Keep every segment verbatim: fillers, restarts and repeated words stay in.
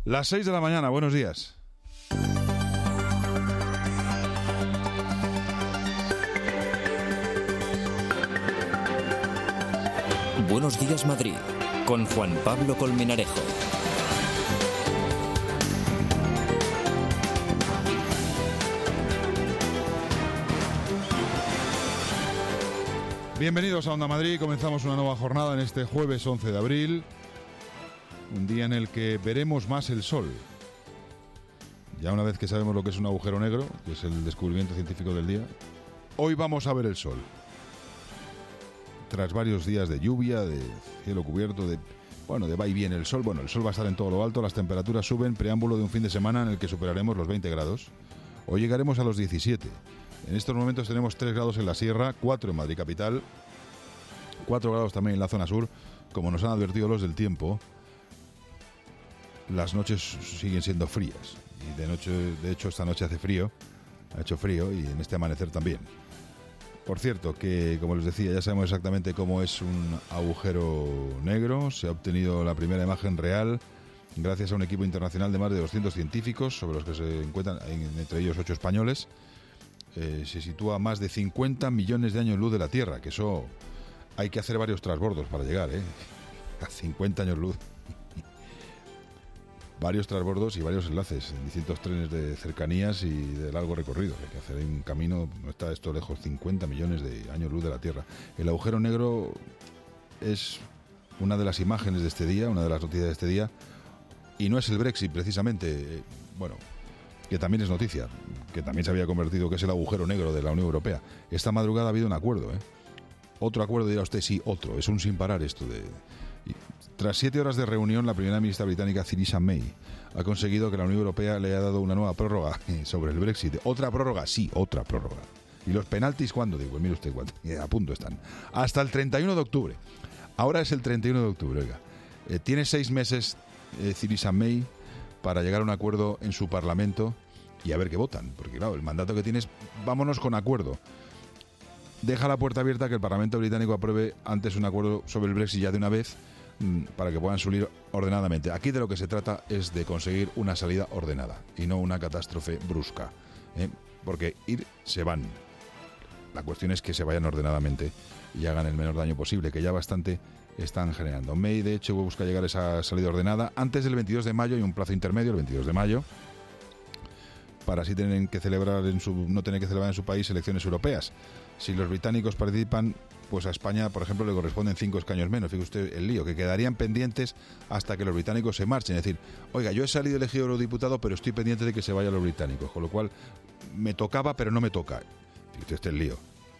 Las seis de la mañana, buenos días. Buenos días, Madrid, con Juan Pablo Colmenarejo. Bienvenidos a Onda Madrid, comenzamos una nueva jornada en este jueves once de abril, un día en el que veremos más el sol. Ya una vez que sabemos lo que es un agujero negro, que es el descubrimiento científico del día, hoy vamos a ver el sol. Tras varios días de lluvia, de cielo cubierto, de bueno, de va y viene el sol, bueno, el sol va a estar en todo lo alto, las temperaturas suben, preámbulo de un fin de semana en el que superaremos los veinte grados. Hoy llegaremos a los diecisiete. En estos momentos tenemos tres grados en la sierra, cuatro en Madrid capital, cuatro grados también en la zona sur, como nos han advertido los del tiempo. Las noches siguen siendo frías y de noche, de hecho esta noche hace frío, ha hecho frío y en este amanecer también. Por cierto, que como les decía, ya sabemos exactamente cómo es un agujero negro. Se ha obtenido la primera imagen real gracias a un equipo internacional de más de doscientos científicos, sobre los que se encuentran entre ellos ocho españoles. Eh, se sitúa a más de cincuenta millones de años luz de la Tierra, que eso hay que hacer varios transbordos para llegar, ¿eh? A cincuenta años luz. Varios transbordos y varios enlaces en distintos trenes de cercanías y de largo recorrido. Hay que hacer un camino, no está esto lejos, cincuenta millones de años luz de la Tierra. El agujero negro es una de las imágenes de este día, una de las noticias de este día, y no es el Brexit precisamente, bueno, que también es noticia, que también se había convertido, que es el agujero negro de la Unión Europea. Esta madrugada ha habido un acuerdo, ¿eh? Otro acuerdo, dirá usted, sí, otro, es un sin parar esto de... Y tras siete horas de reunión, la primera ministra británica, Theresa May, ha conseguido que la Unión Europea le haya dado una nueva prórroga sobre el Brexit. ¿Otra prórroga? Sí, otra prórroga. ¿Y los penaltis cuándo? Digo, mire usted, cuándo. A punto están. Hasta el treinta y uno de octubre. Ahora es el treinta y uno de octubre, oiga. Eh, tiene seis meses eh, Theresa May para llegar a un acuerdo en su Parlamento y a ver qué votan. Porque claro, el mandato que tienes, vámonos con acuerdo. Deja la puerta abierta que el Parlamento británico apruebe antes un acuerdo sobre el Brexit ya de una vez, para que puedan salir ordenadamente. Aquí de lo que se trata es de conseguir una salida ordenada y no una catástrofe brusca, ¿eh? Porque ir se van. La cuestión es que se vayan ordenadamente y hagan el menor daño posible, que ya bastante están generando. May, de hecho, busca llegar a esa salida ordenada antes del veintidós de mayo. Hay un plazo intermedio, el veintidós de mayo, para así tener que celebrar en su, no tener que celebrar en su país elecciones europeas. Si los británicos participan, pues a España, por ejemplo, le corresponden cinco escaños menos. Fíjese usted el lío, que quedarían pendientes hasta que los británicos se marchen. Es decir, oiga, yo he salido elegido eurodiputado, pero estoy pendiente de que se vayan los británicos, con lo cual me tocaba, pero no me toca. Fíjese usted el lío.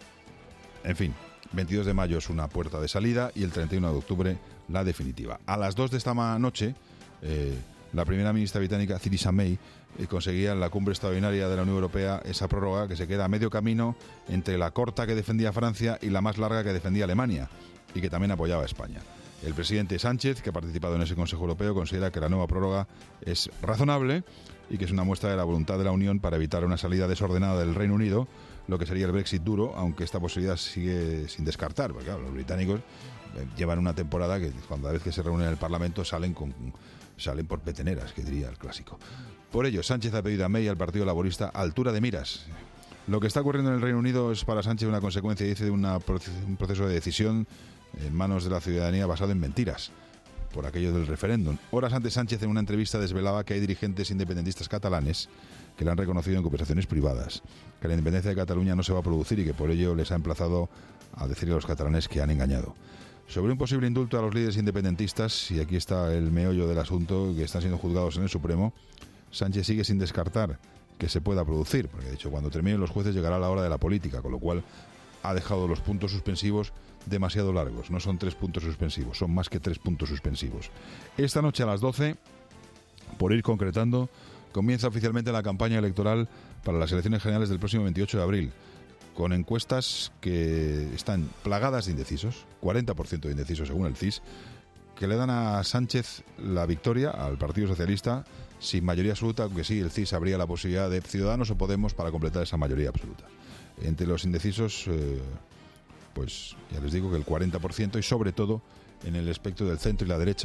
En fin, veintidós de mayo es una puerta de salida y el treinta y uno de octubre la definitiva. A las dos de esta noche, eh, la primera ministra británica, Theresa May, eh, conseguía en la cumbre extraordinaria de la Unión Europea esa prórroga que se queda a medio camino entre la corta que defendía Francia y la más larga que defendía Alemania y que también apoyaba a España. El presidente Sánchez, que ha participado en ese Consejo Europeo, considera que la nueva prórroga es razonable y que es una muestra de la voluntad de la Unión para evitar una salida desordenada del Reino Unido, lo que sería el Brexit duro, aunque esta posibilidad sigue sin descartar, porque claro, los británicos llevan una temporada que cuando a vez que se reúnen en el Parlamento salen con salen por peteneras, que diría el clásico. Por ello, Sánchez ha pedido a May y al Partido Laborista altura de miras. Lo que está ocurriendo en el Reino Unido es para Sánchez una consecuencia, dice, de una, un proceso de decisión en manos de la ciudadanía basado en mentiras, por aquello del referéndum. Horas antes, Sánchez en una entrevista desvelaba que hay dirigentes independentistas catalanes que le han reconocido en conversaciones privadas que la independencia de Cataluña no se va a producir y que por ello les ha emplazado a decirle a los catalanes que han engañado. Sobre un posible indulto a los líderes independentistas, y aquí está el meollo del asunto, que están siendo juzgados en el Supremo, Sánchez sigue sin descartar que se pueda producir, porque de hecho cuando terminen los jueces llegará la hora de la política, con lo cual ha dejado los puntos suspensivos demasiado largos. No son tres puntos suspensivos, son más que tres puntos suspensivos. Esta noche a las doce, por ir concretando, comienza oficialmente la campaña electoral para las elecciones generales del próximo veintiocho de abril, con encuestas que están plagadas de indecisos, cuarenta por ciento de indecisos según el C I S, que le dan a Sánchez la victoria, al Partido Socialista, sin mayoría absoluta, aunque sí, el C I S habría la posibilidad de Ciudadanos o Podemos para completar esa mayoría absoluta. Entre los indecisos, eh, pues ya les digo que el cuarenta por ciento, y sobre todo en el espectro del centro y la derecha,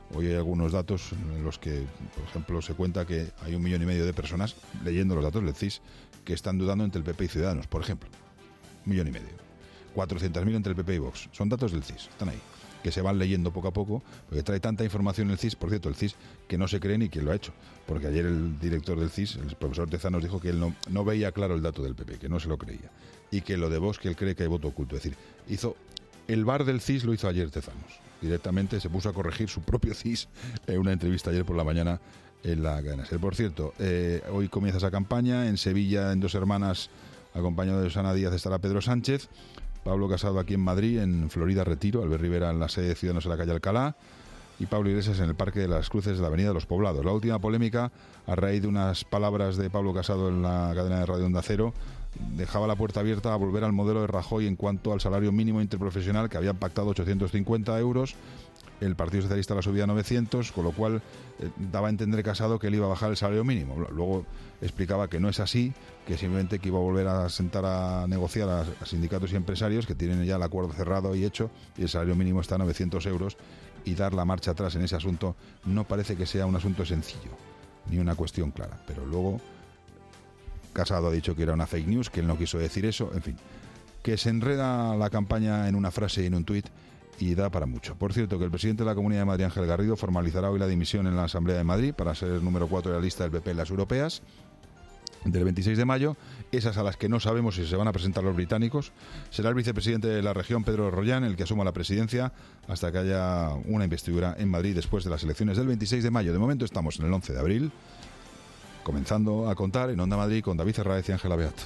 Hoy hay algunos datos en los que, por ejemplo, se cuenta que hay un millón y medio de personas, leyendo los datos del C I S, que están dudando entre el P P y Ciudadanos, por ejemplo. Un millón y medio. cuatrocientos mil entre el P P y Vox. Son datos del C I S, están ahí, que se van leyendo poco a poco, porque trae tanta información el C I S, por cierto, el C I S, que no se cree ni quién lo ha hecho. Porque ayer el director del C I S, el profesor Tezanos, dijo que él no, no veía claro el dato del P P, que no se lo creía. Y que lo de Vox, que él cree que hay voto oculto. Es decir, hizo el bar del C I S lo hizo ayer Tezanos. Directamente se puso a corregir su propio C I S en una entrevista ayer por la mañana en la cadena SER. Por cierto, eh, hoy comienza esa campaña. En Sevilla, en Dos Hermanas, acompañado de Susana Díaz, estará Pedro Sánchez. Pablo Casado aquí en Madrid, en Florida Retiro. Albert Rivera en la sede de Ciudadanos en la calle Alcalá. Y Pablo Iglesias en el Parque de las Cruces de la Avenida de los Poblados. La última polémica, a raíz de unas palabras de Pablo Casado en la cadena de Radio Onda Cero, dejaba la puerta abierta a volver al modelo de Rajoy en cuanto al salario mínimo interprofesional, que habían pactado ochocientos cincuenta euros. El Partido Socialista la subía a novecientos, con lo cual eh, daba a entender Casado que él iba a bajar el salario mínimo. Luego explicaba que no es así, que simplemente que iba a volver a sentar a negociar a, a sindicatos y empresarios que tienen ya el acuerdo cerrado y hecho, y el salario mínimo está a novecientos euros, y dar la marcha atrás en ese asunto no parece que sea un asunto sencillo, ni una cuestión clara. Pero luego Casado ha dicho que era una fake news, que él no quiso decir eso, en fin, que se enreda la campaña en una frase y en un tuit y da para mucho. Por cierto, que el presidente de la Comunidad de Madrid, Ángel Garrido, formalizará hoy la dimisión en la Asamblea de Madrid para ser el número cuatro de la lista del P P en las europeas del veintiséis de mayo, esas a las que no sabemos si se van a presentar los británicos. Será el vicepresidente de la región, Pedro Rollán, el que asuma la presidencia hasta que haya una investidura en Madrid después de las elecciones del veintiséis de mayo. De momento estamos en el once de abril, comenzando a contar en Onda Madrid con David Herráez y Ángela Beato.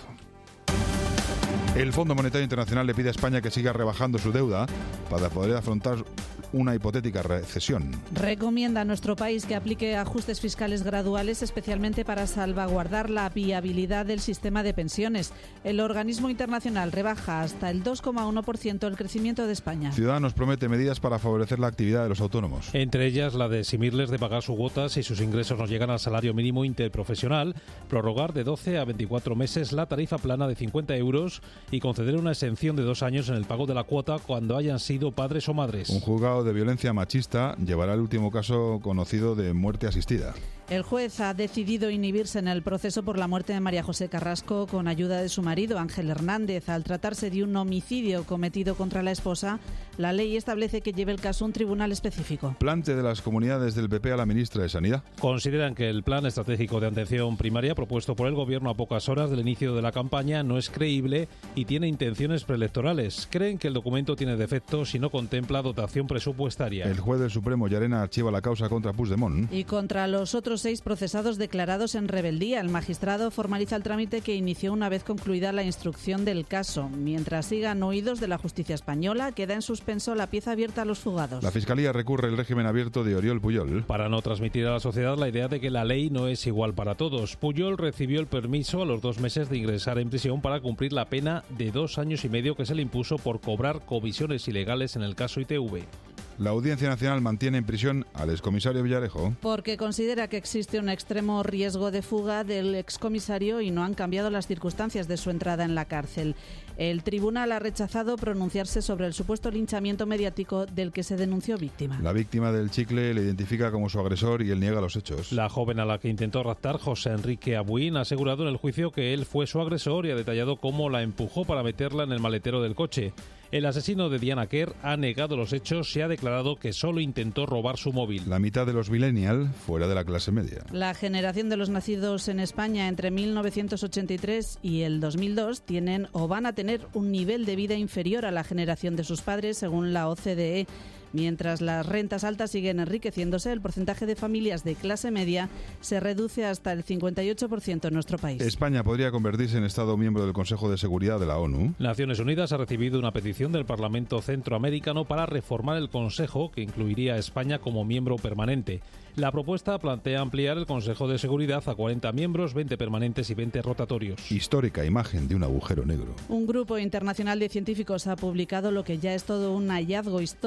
El Fondo Monetario Internacional le pide a España que siga rebajando su deuda para poder afrontar una hipotética recesión. Recomienda a nuestro país que aplique ajustes fiscales graduales, especialmente para salvaguardar la viabilidad del sistema de pensiones. El organismo internacional rebaja hasta el dos coma uno por ciento el crecimiento de España. Ciudadanos promete medidas para favorecer la actividad de los autónomos. Entre ellas la de eximirles de pagar su cuota si sus ingresos no llegan al salario mínimo interprofesional, prorrogar de doce a veinticuatro meses la tarifa plana de cincuenta euros y conceder una exención de dos años en el pago de la cuota cuando hayan sido padres o madres. Un juzgado de violencia machista llevará el último caso conocido de muerte asistida. El juez ha decidido inhibirse en el proceso por la muerte de María José Carrasco con ayuda de su marido, Ángel Hernández. Al tratarse de un homicidio cometido contra la esposa, la ley establece que lleve el caso a un tribunal específico. Plante de las comunidades del P P a la ministra de Sanidad. Consideran que el plan estratégico de atención primaria propuesto por el Gobierno a pocas horas del inicio de la campaña no es creíble y tiene intenciones preelectorales. Creen que el documento tiene defectos y no contempla dotación presupuestaria. El juez del Supremo, Llarena, archiva la causa contra Puigdemont. Y contra los otros seis procesados declarados en rebeldía. El magistrado formaliza el trámite que inició una vez concluida la instrucción del caso. Mientras sigan oídos de la justicia española, queda en suspenso la pieza abierta a los fugados. La Fiscalía recurre el régimen abierto de Oriol Pujol. Para no transmitir a la sociedad la idea de que la ley no es igual para todos. Pujol recibió el permiso a los dos meses de ingresar en prisión para cumplir la pena de dos años y medio que se le impuso por cobrar comisiones ilegales en el caso I T V. La Audiencia Nacional mantiene en prisión al excomisario Villarejo. Porque considera que existe un extremo riesgo de fuga del excomisario y no han cambiado las circunstancias de su entrada en la cárcel. El tribunal ha rechazado pronunciarse sobre el supuesto linchamiento mediático del que se denunció víctima. La víctima del chicle le identifica como su agresor y él niega los hechos. La joven a la que intentó raptar, José Enrique Abuín, ha asegurado en el juicio que él fue su agresor y ha detallado cómo la empujó para meterla en el maletero del coche. El asesino de Diana Kerr ha negado los hechos y ha declarado que solo intentó robar su móvil. La mitad de los millennials fuera de la clase media. La generación de los nacidos en España entre mil novecientos ochenta y tres y el dos mil dos tienen o van a tener un nivel de vida inferior a la generación de sus padres, según la O C D E. Mientras las rentas altas siguen enriqueciéndose, el porcentaje de familias de clase media se reduce hasta el cincuenta y ocho por ciento en nuestro país. España podría convertirse en Estado miembro del Consejo de Seguridad de la ONU. Naciones Unidas ha recibido una petición del Parlamento Centroamericano para reformar el Consejo, que incluiría a España como miembro permanente. La propuesta plantea ampliar el Consejo de Seguridad a cuarenta miembros, veinte permanentes y veinte rotatorios. Histórica imagen de un agujero negro. Un grupo internacional de científicos ha publicado lo que ya es todo un hallazgo histórico para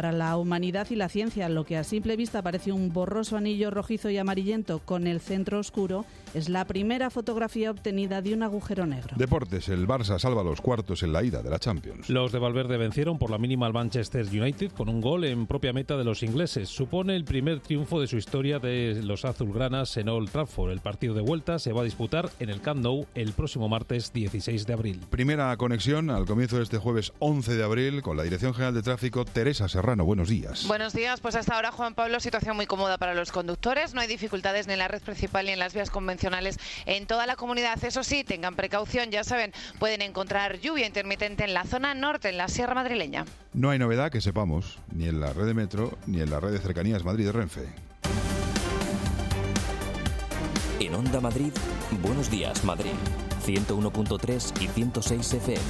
para la humanidad y la ciencia. Lo que a simple vista parece un borroso anillo rojizo y amarillento con el centro oscuro es la primera fotografía obtenida de un agujero negro. Deportes, el Barça salva los cuartos en la ida de la Champions. Los de Valverde vencieron por la mínima al Manchester United con un gol en propia meta de los ingleses. Supone el primer triunfo de su historia de los azulgranas en Old Trafford. El partido de vuelta se va a disputar en el Camp Nou el próximo martes dieciséis de abril. Primera conexión al comienzo de este jueves once de abril con la Dirección General de Tráfico. Teresa Serrano, buenos días. Buenos días, pues hasta ahora, Juan Pablo, situación muy cómoda para los conductores. No hay dificultades ni en la red principal ni en las vías convencionales en toda la comunidad. Eso sí, tengan precaución, ya saben, pueden encontrar lluvia intermitente en la zona norte, en la Sierra Madrileña. No hay novedad que sepamos, ni en la red de metro ni en la red de cercanías Madrid de Renfe. En Onda Madrid, Buenos Días Madrid, ciento uno punto tres y ciento seis F M.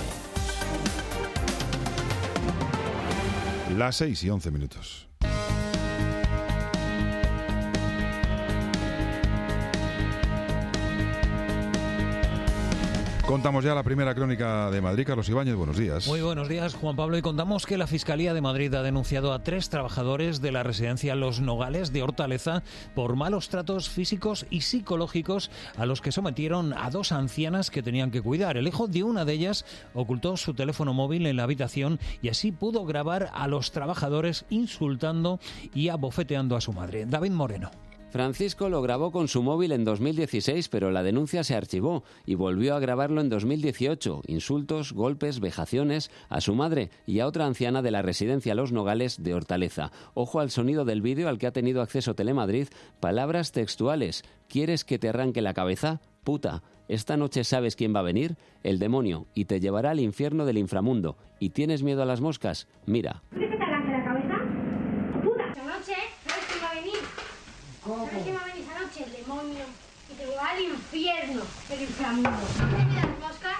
Las seis y once minutos. Contamos ya la primera crónica de Madrid. Carlos Ibáñez, buenos días. Muy buenos días, Juan Pablo. Y contamos que la Fiscalía de Madrid ha denunciado a tres trabajadores de la residencia Los Nogales de Hortaleza por malos tratos físicos y psicológicos a los que sometieron a dos ancianas que tenían que cuidar. El hijo de una de ellas ocultó su teléfono móvil en la habitación y así pudo grabar a los trabajadores insultando y abofeteando a su madre. David Moreno. Francisco lo grabó con su móvil en dos mil dieciséis, pero la denuncia se archivó y volvió a grabarlo en dos mil dieciocho. Insultos, golpes, vejaciones a su madre y a otra anciana de la residencia Los Nogales de Hortaleza. Ojo al sonido del vídeo al que ha tenido acceso Telemadrid. Palabras textuales. ¿Quieres que te arranque la cabeza? Puta. Esta noche sabes quién va a venir, el demonio, y te llevará al infierno del inframundo. ¿Y tienes miedo a las moscas? Mira. ¿Quieres que te arranque la cabeza? Puta. Esta noche sabes quién va a venir. ¿Sabes quién va a venir esta noche? El demonio. Y te llevará al infierno del inframundo. ¿Tienes miedo a las moscas?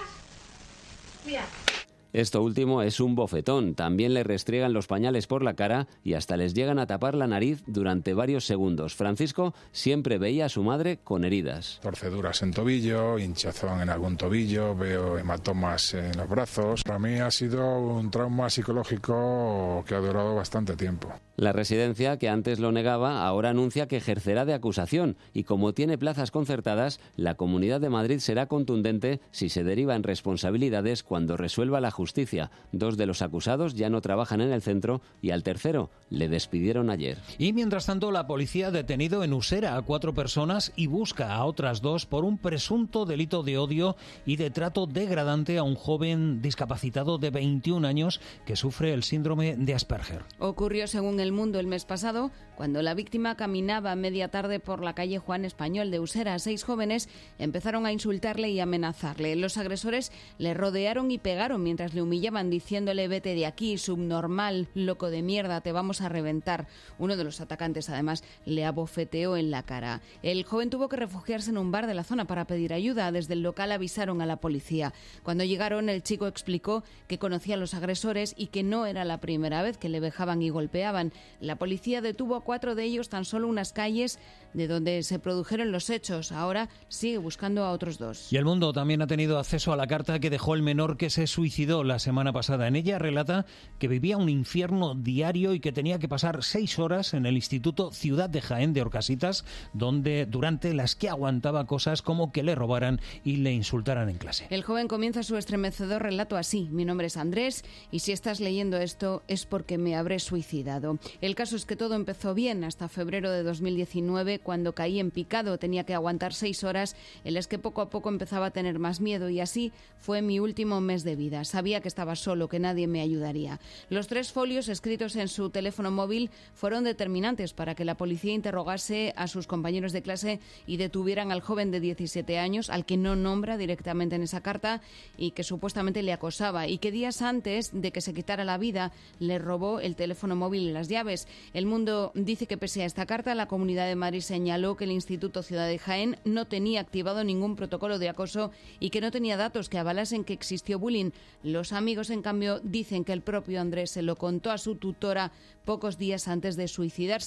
Mira. Esto último es un bofetón. También le restriegan los pañales por la cara y hasta les llegan a tapar la nariz durante varios segundos. Francisco siempre veía a su madre con heridas. Torceduras en tobillo, hinchazón en algún tobillo, veo hematomas en los brazos. Para mí ha sido un trauma psicológico que ha durado bastante tiempo. La residencia, que antes lo negaba, ahora anuncia que ejercerá de acusación y como tiene plazas concertadas, la Comunidad de Madrid será contundente si se derivan responsabilidades cuando resuelva la justicia. Dos de los acusados ya no trabajan en el centro y al tercero le despidieron ayer. Y mientras tanto, la policía ha detenido en Usera a cuatro personas y busca a otras dos por un presunto delito de odio y de trato degradante a un joven discapacitado de veintiún años que sufre el síndrome de Asperger. Ocurrió, según El Mundo, el mes pasado, cuando la víctima caminaba a media tarde por la calle Juan Español de Usera. Seis jóvenes empezaron a insultarle y amenazarle. Los agresores le rodearon y pegaron mientras le humillaban, diciéndole: vete de aquí, subnormal, loco de mierda, te vamos a reventar. Uno de los atacantes, además, le abofeteó en la cara. El joven tuvo que refugiarse en un bar de la zona para pedir ayuda. Desde el local avisaron a la policía. Cuando llegaron, el chico explicó que conocía a los agresores y que no era la primera vez que le vejaban y golpeaban. La policía detuvo a cuatro de ellos tan solo unas calles de donde se produjeron los hechos. Ahora sigue buscando a otros dos. Y El Mundo también ha tenido acceso a la carta que dejó el menor que se suicidó la semana pasada. En ella relata que vivía un infierno diario y que tenía que pasar seis horas en el Instituto Ciudad de Jaén de Horcasitas, donde durante las que aguantaba cosas como que le robaran y le insultaran en clase. El joven comienza su estremecedor relato así: mi nombre es Andrés y si estás leyendo esto es porque me habré suicidado. El caso es que todo empezó bien hasta febrero de dos mil diecinueve, cuando caí en picado. Tenía que aguantar seis horas en las que poco a poco empezaba a tener más miedo y así fue mi último mes de vida. Sabía que estaba solo, que nadie me ayudaría. Los tres folios escritos en su teléfono móvil fueron determinantes para que la policía interrogase a sus compañeros de clase y detuvieran al joven de diecisiete años, al que no nombra directamente en esa carta y que supuestamente le acosaba y que días antes de que se quitara la vida le robó el teléfono móvil y las llaves. El Mundo dice que pese a esta carta, la Comunidad de Madrid señaló que el Instituto Ciudad de Jaén no tenía activado ningún protocolo de acoso y que no tenía datos que avalasen que existió bullying. Los amigos, en cambio, dicen que el propio Andrés se lo contó a su tutora pocos días antes de suicidarse.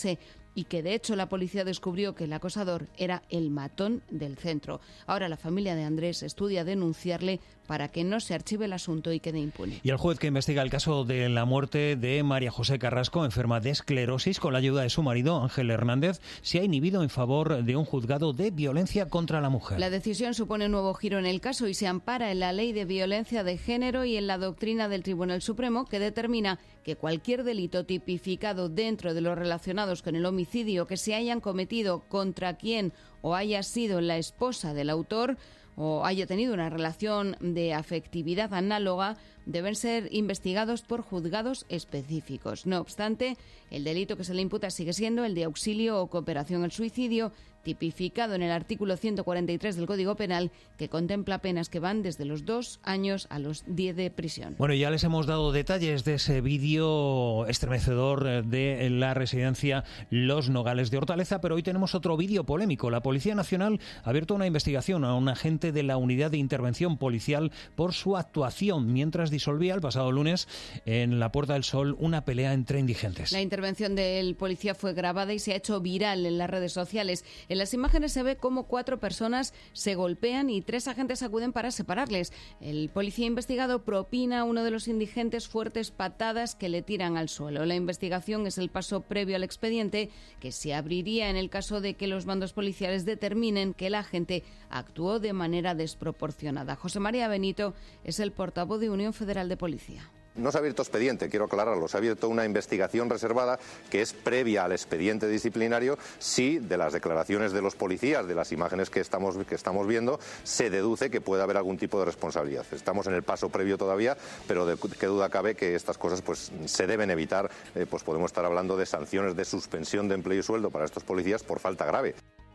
y que de hecho la policía descubrió que el acosador era el matón del centro. Ahora la familia de Andrés estudia denunciarle para que no se archive el asunto y quede impune. Y el juez que investiga el caso de la muerte de María José Carrasco, enferma de esclerosis, con la ayuda de su marido Ángel Hernández, se ha inhibido en favor de un juzgado de violencia contra la mujer. La decisión supone un nuevo giro en el caso y se ampara en la Ley de Violencia de Género y en la doctrina del Tribunal Supremo, que determina que cualquier delito tipificado dentro de los relacionados con el homicidio que se hayan cometido contra quien o haya sido la esposa del autor o haya tenido una relación de afectividad análoga deben ser investigados por juzgados específicos. No obstante, el delito que se le imputa sigue siendo el de auxilio o cooperación al suicidio, tipificado en el artículo ciento cuarenta y tres del Código Penal, que contempla penas que van desde los dos años a los diez de prisión. Bueno, ya les hemos dado detalles de ese vídeo estremecedor de la residencia Los Nogales de Hortaleza, pero hoy tenemos otro vídeo polémico. La Policía Nacional ha abierto una investigación a un agente de la Unidad de Intervención Policial por su actuación mientras disolvía el pasado lunes en la Puerta del Sol una pelea entre indigentes. La intervención del policía fue grabada y se ha hecho viral en las redes sociales. En las imágenes se ve cómo cuatro personas se golpean y tres agentes acuden para separarles. El policía investigado propina a uno de los indigentes fuertes patadas que le tiran al suelo. La investigación es el paso previo al expediente que se abriría en el caso de que los mandos policiales determinen que el agente actuó de manera desproporcionada. José María Benito es el portavoz de Unión Federal de Policía. No se ha abierto expediente, quiero aclararlo, se ha abierto una investigación reservada que es previa al expediente disciplinario si de las declaraciones de los policías, de las imágenes que estamos, que estamos viendo, se deduce que puede haber algún tipo de responsabilidad. Estamos en el paso previo todavía, pero de qué duda cabe que estas cosas pues se deben evitar, eh, pues podemos estar hablando de sanciones de suspensión de empleo y sueldo para estos policías por falta grave.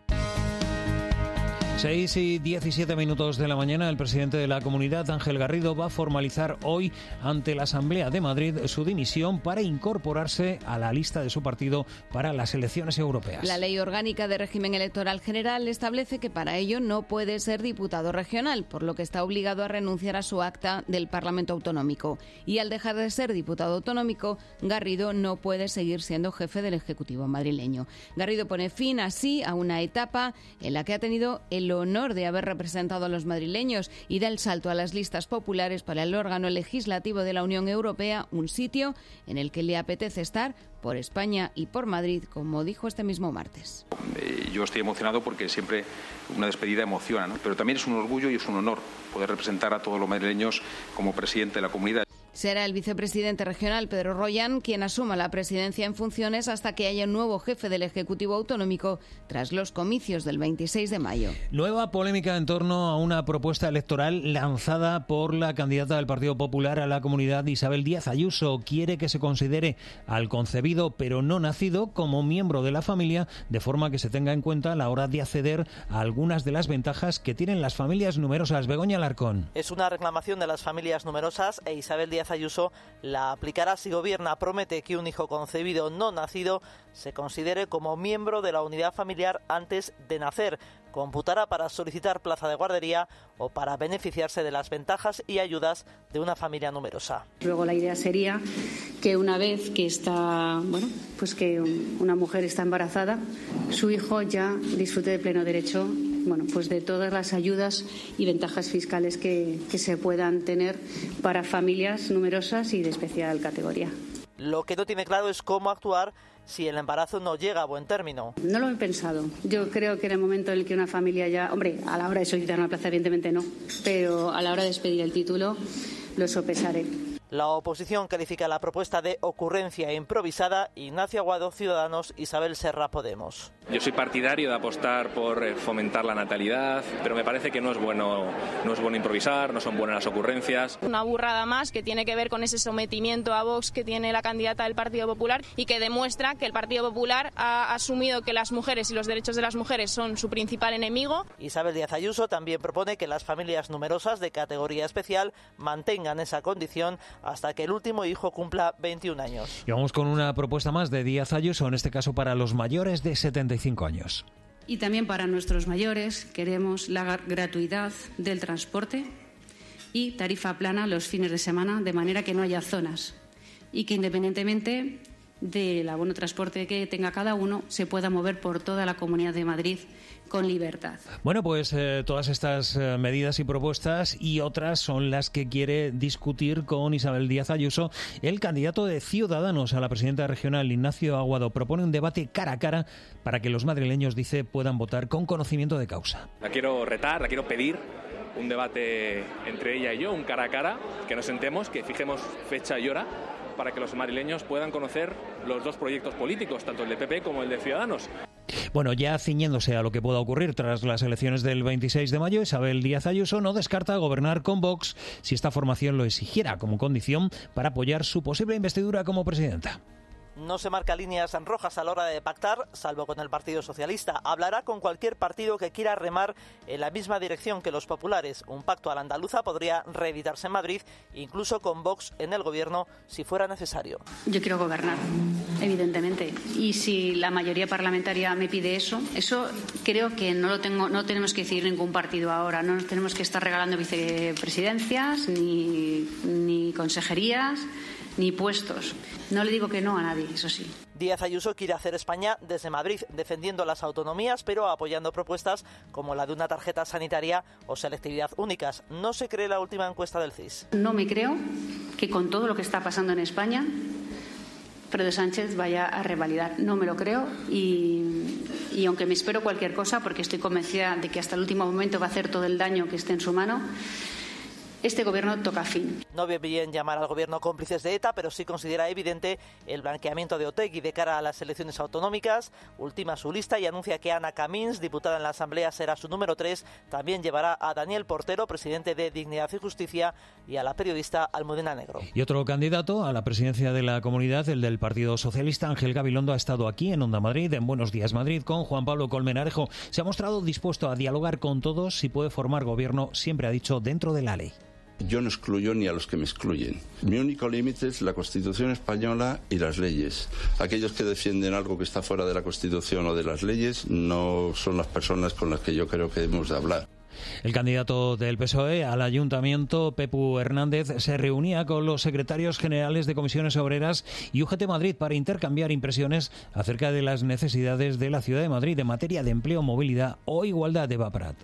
seis y diecisiete minutos de la mañana, el presidente de la Comunidad, Ángel Garrido, va a formalizar hoy ante la Asamblea de Madrid su dimisión para incorporarse a la lista de su partido para las elecciones europeas. La Ley Orgánica de Régimen Electoral General establece que para ello no puede ser diputado regional, por lo que está obligado a renunciar a su acta del Parlamento Autonómico. Y al dejar de ser diputado autonómico, Garrido no puede seguir siendo jefe del Ejecutivo madrileño. Garrido pone fin así a una etapa en la que ha tenido el honor de haber representado a los madrileños y da el salto a las listas populares para el órgano legislativo de la Unión Europea, un sitio en el que le apetece estar por España y por Madrid, como dijo este mismo martes. Eh, yo estoy emocionado porque siempre una despedida emociona, ¿no? Pero también es un orgullo y es un honor poder representar a todos los madrileños como presidente de la comunidad. Será el vicepresidente regional, Pedro Royan, quien asuma la presidencia en funciones hasta que haya un nuevo jefe del Ejecutivo Autonómico tras los comicios del veintiséis de mayo. Nueva polémica en torno a una propuesta electoral lanzada por la candidata del Partido Popular a la Comunidad, Isabel Díaz Ayuso. Quiere que se considere al concebido pero no nacido como miembro de la familia, de forma que se tenga en cuenta a la hora de acceder a algunas de las ventajas que tienen las familias numerosas. Begoña Alarcón. Es una reclamación de las familias numerosas e Isabel Díaz Ayuso la aplicará si gobierna. Promete que un hijo concebido no nacido se considere como miembro de la unidad familiar antes de nacer. Computará para solicitar plaza de guardería o para beneficiarse de las ventajas y ayudas de una familia numerosa. Luego la idea sería que una vez que está, bueno, pues que una mujer está embarazada, su hijo ya disfrute de pleno derecho, bueno, pues de todas las ayudas y ventajas fiscales que, que se puedan tener para familias numerosas y de especial categoría. Lo que no tiene claro es cómo actuar si el embarazo no llega a buen término. No lo he pensado. Yo creo que en el momento en el que una familia ya... Hombre, a la hora de solicitar una plaza evidentemente no, pero a la hora de expedir el título lo sopesaré. La oposición califica la propuesta de ocurrencia improvisada. Ignacio Aguado, Ciudadanos, Isabel Serra, Podemos. Yo soy partidario de apostar por fomentar la natalidad, pero me parece que no es bueno, no es bueno improvisar, no son buenas las ocurrencias. Una burrada más que tiene que ver con ese sometimiento a Vox que tiene la candidata del Partido Popular y que demuestra que el Partido Popular ha asumido que las mujeres y los derechos de las mujeres son su principal enemigo. Isabel Díaz Ayuso también propone que las familias numerosas de categoría especial mantengan esa condición hasta que el último hijo cumpla veintiún años. Y vamos con una propuesta más de Díaz Ayuso, en este caso para los mayores de setenta y cinco años. Y también para nuestros mayores queremos la gratuidad del transporte y tarifa plana los fines de semana, de manera que no haya zonas y que independientemente del abono transporte que tenga cada uno se pueda mover por toda la Comunidad de Madrid con libertad. Bueno, pues eh, todas estas eh, medidas y propuestas y otras son las que quiere discutir con Isabel Díaz Ayuso. El candidato de Ciudadanos a la presidenta regional, Ignacio Aguado, propone un debate cara a cara para que los madrileños, dice, puedan votar con conocimiento de causa. La quiero retar, la quiero pedir, un debate entre ella y yo, un cara a cara, que nos sentemos, que fijemos fecha y hora para que los madrileños puedan conocer los dos proyectos políticos, tanto el de P P como el de Ciudadanos. Bueno, ya ciñéndose a lo que pueda ocurrir tras las elecciones del veintiséis de mayo, Isabel Díaz Ayuso no descarta gobernar con Vox si esta formación lo exigiera como condición para apoyar su posible investidura como presidenta. No se marca líneas rojas a la hora de pactar, salvo con el Partido Socialista. Hablará con cualquier partido que quiera remar en la misma dirección que los populares. Un pacto a la andaluza podría reeditarse en Madrid, incluso con Vox en el gobierno, si fuera necesario. Yo quiero gobernar, evidentemente. Y si la mayoría parlamentaria me pide eso, eso creo que no lo tengo, no tenemos que decidir ningún partido ahora. No nos tenemos que estar regalando vicepresidencias, ni, ni consejerías, ni puestos. No le digo que no a nadie, eso sí. Díaz Ayuso quiere hacer España desde Madrid, defendiendo las autonomías, pero apoyando propuestas como la de una tarjeta sanitaria o selectividad únicas. No se cree la última encuesta del C I S. No me creo que con todo lo que está pasando en España, Pedro Sánchez vaya a revalidar. No me lo creo y, y aunque me espero cualquier cosa, porque estoy convencida de que hasta el último momento va a hacer todo el daño que esté en su mano, este gobierno toca fin. No ve bien llamar al gobierno cómplices de ETA, pero sí considera evidente el blanqueamiento de Otegi de cara a las elecciones autonómicas. Ultima su lista y anuncia que Ana Camins, diputada en la Asamblea, será su número tres. También llevará a Daniel Portero, presidente de Dignidad y Justicia, y a la periodista Almudena Negro. Y otro candidato a la presidencia de la comunidad, el del Partido Socialista, Ángel Gabilondo, ha estado aquí en Onda Madrid, en Buenos Días Madrid, con Juan Pablo Colmenarejo. Se ha mostrado dispuesto a dialogar con todos si puede formar gobierno, siempre ha dicho, dentro de la ley. Yo no excluyo ni a los que me excluyen. Mi único límite es la Constitución española y las leyes. Aquellos que defienden algo que está fuera de la Constitución o de las leyes no son las personas con las que yo creo que debemos de hablar. El candidato del P S O E al Ayuntamiento, Pepu Hernández, se reunía con los secretarios generales de comisiones obreras y U G T Madrid para intercambiar impresiones acerca de las necesidades de la ciudad de Madrid en materia de empleo, movilidad o igualdad. Eva Prat.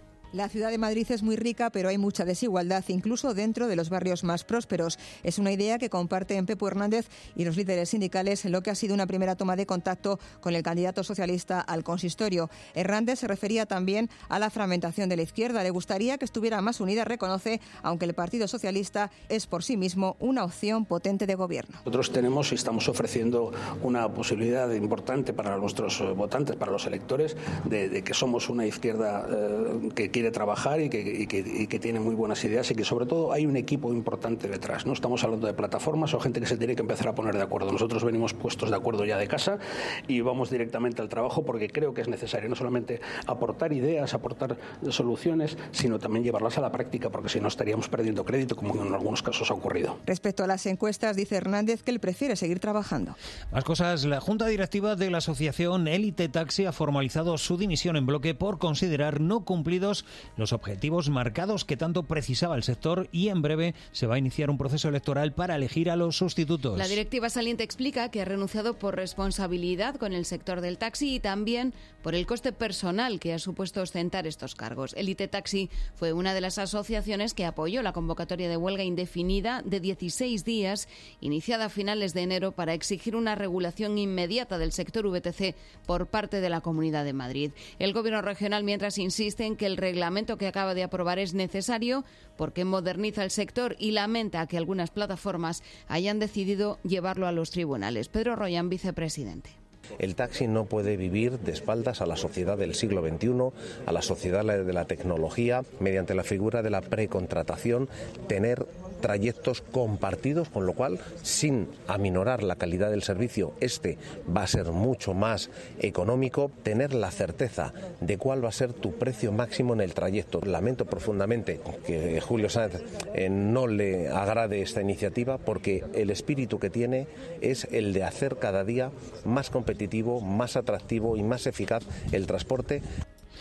La ciudad de Madrid es muy rica, pero hay mucha desigualdad, incluso dentro de los barrios más prósperos. Es una idea que comparten Pepu Hernández y los líderes sindicales en lo que ha sido una primera toma de contacto con el candidato socialista al consistorio. Hernández se refería también a la fragmentación de la izquierda. Le gustaría que estuviera más unida, reconoce, aunque el Partido Socialista es por sí mismo una opción potente de gobierno. Nosotros tenemos y estamos ofreciendo una posibilidad importante para nuestros votantes, para los electores, de, de que somos una izquierda eh, que quiere trabajar y que, y, que, y que tiene muy buenas ideas y que sobre todo hay un equipo importante detrás. No estamos hablando de plataformas o gente que se tiene que empezar a poner de acuerdo. Nosotros venimos puestos de acuerdo ya de casa y vamos directamente al trabajo porque creo que es necesario no solamente aportar ideas, aportar soluciones, sino también llevarlas a la práctica, porque si no estaríamos perdiendo crédito, como en algunos casos ha ocurrido. Respecto a las encuestas, dice Hernández que él prefiere seguir trabajando. Más cosas. La Junta Directiva de la Asociación Élite Taxi ha formalizado su dimisión en bloque por considerar no cumplidos los objetivos marcados que tanto precisaba el sector, y en breve se va a iniciar un proceso electoral para elegir a los sustitutos. La directiva saliente explica que ha renunciado por responsabilidad con el sector del taxi y también por el coste personal que ha supuesto ostentar estos cargos. Élite Taxi fue una de las asociaciones que apoyó la convocatoria de huelga indefinida de dieciséis días, iniciada a finales de enero, para exigir una regulación inmediata del sector V T C por parte de la Comunidad de Madrid. El Gobierno regional, mientras, insiste en que el reglamento que acaba de aprobar es necesario porque moderniza el sector y lamenta que algunas plataformas hayan decidido llevarlo a los tribunales. Pedro Royan, vicepresidente. El taxi no puede vivir de espaldas a la sociedad del siglo veintiuno, a la sociedad de la tecnología, mediante la figura de la precontratación, tener trayectos compartidos, con lo cual, sin aminorar la calidad del servicio, este va a ser mucho más económico, tener la certeza de cuál va a ser tu precio máximo en el trayecto. Lamento profundamente que Julio Sáenz eh, no le agrade esta iniciativa, porque el espíritu que tiene es el de hacer cada día más competitivo, más atractivo y más eficaz el transporte.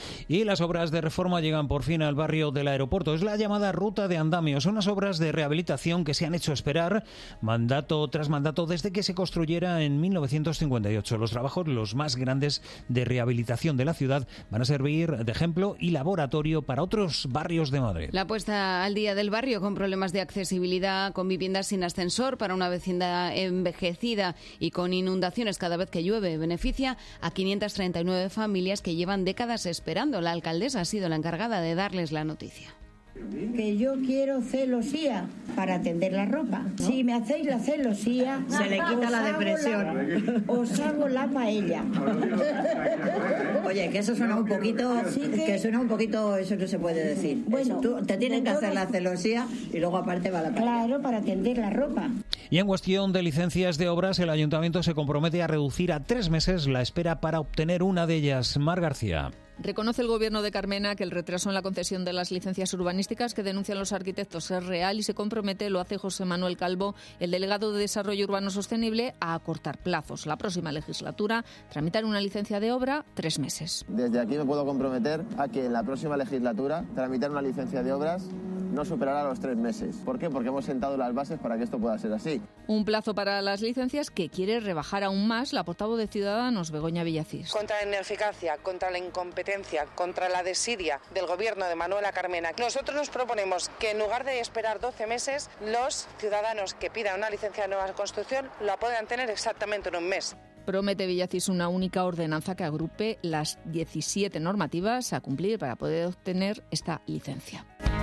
Y las obras de reforma llegan por fin al barrio del aeropuerto. Es la llamada Ruta de Andamio. Son unas obras de rehabilitación que se han hecho esperar mandato tras mandato desde que se construyera en mil novecientos cincuenta y ocho. Los trabajos, los más grandes de rehabilitación de la ciudad, van a servir de ejemplo y laboratorio para otros barrios de Madrid. La puesta al día del barrio con problemas de accesibilidad, con viviendas sin ascensor para una vecindad envejecida y con inundaciones cada vez que llueve beneficia a quinientas treinta y nueve familias que llevan décadas esperando. La alcaldesa ha sido la encargada de darles la noticia. Que yo quiero celosía para tender la ropa. ¿No? Si me hacéis la celosía, se le quita la depresión. La, os hago la paella. Oye, que eso suena un poquito, que... que suena un poquito, eso no se puede decir. Bueno, tú te tienen que hacer la celosía y luego aparte va la paella. Claro, para tender la ropa. Y en cuestión de licencias de obras, el ayuntamiento se compromete a reducir a tres meses la espera para obtener una de ellas. Mar García. Reconoce el Gobierno de Carmena que el retraso en la concesión de las licencias urbanísticas que denuncian los arquitectos es real y se compromete, lo hace José Manuel Calvo, el delegado de Desarrollo Urbano Sostenible, a acortar plazos. La próxima legislatura, tramitar una licencia de obra, tres meses. Desde aquí me puedo comprometer a que en la próxima legislatura tramitar una licencia de obras no superará los tres meses. ¿Por qué? Porque hemos sentado las bases para que esto pueda ser así. Un plazo para las licencias que quiere rebajar aún más la portavoz de Ciudadanos, Begoña Villacís. Contra la ineficacia, contra la incompetencia, contra la desidia del gobierno de Manuela Carmena, nosotros nos proponemos que en lugar de esperar doce meses, los ciudadanos que pidan una licencia de nueva construcción la puedan tener exactamente en un mes. Promete Villacís una única ordenanza que agrupe las diecisiete normativas a cumplir para poder obtener esta licencia.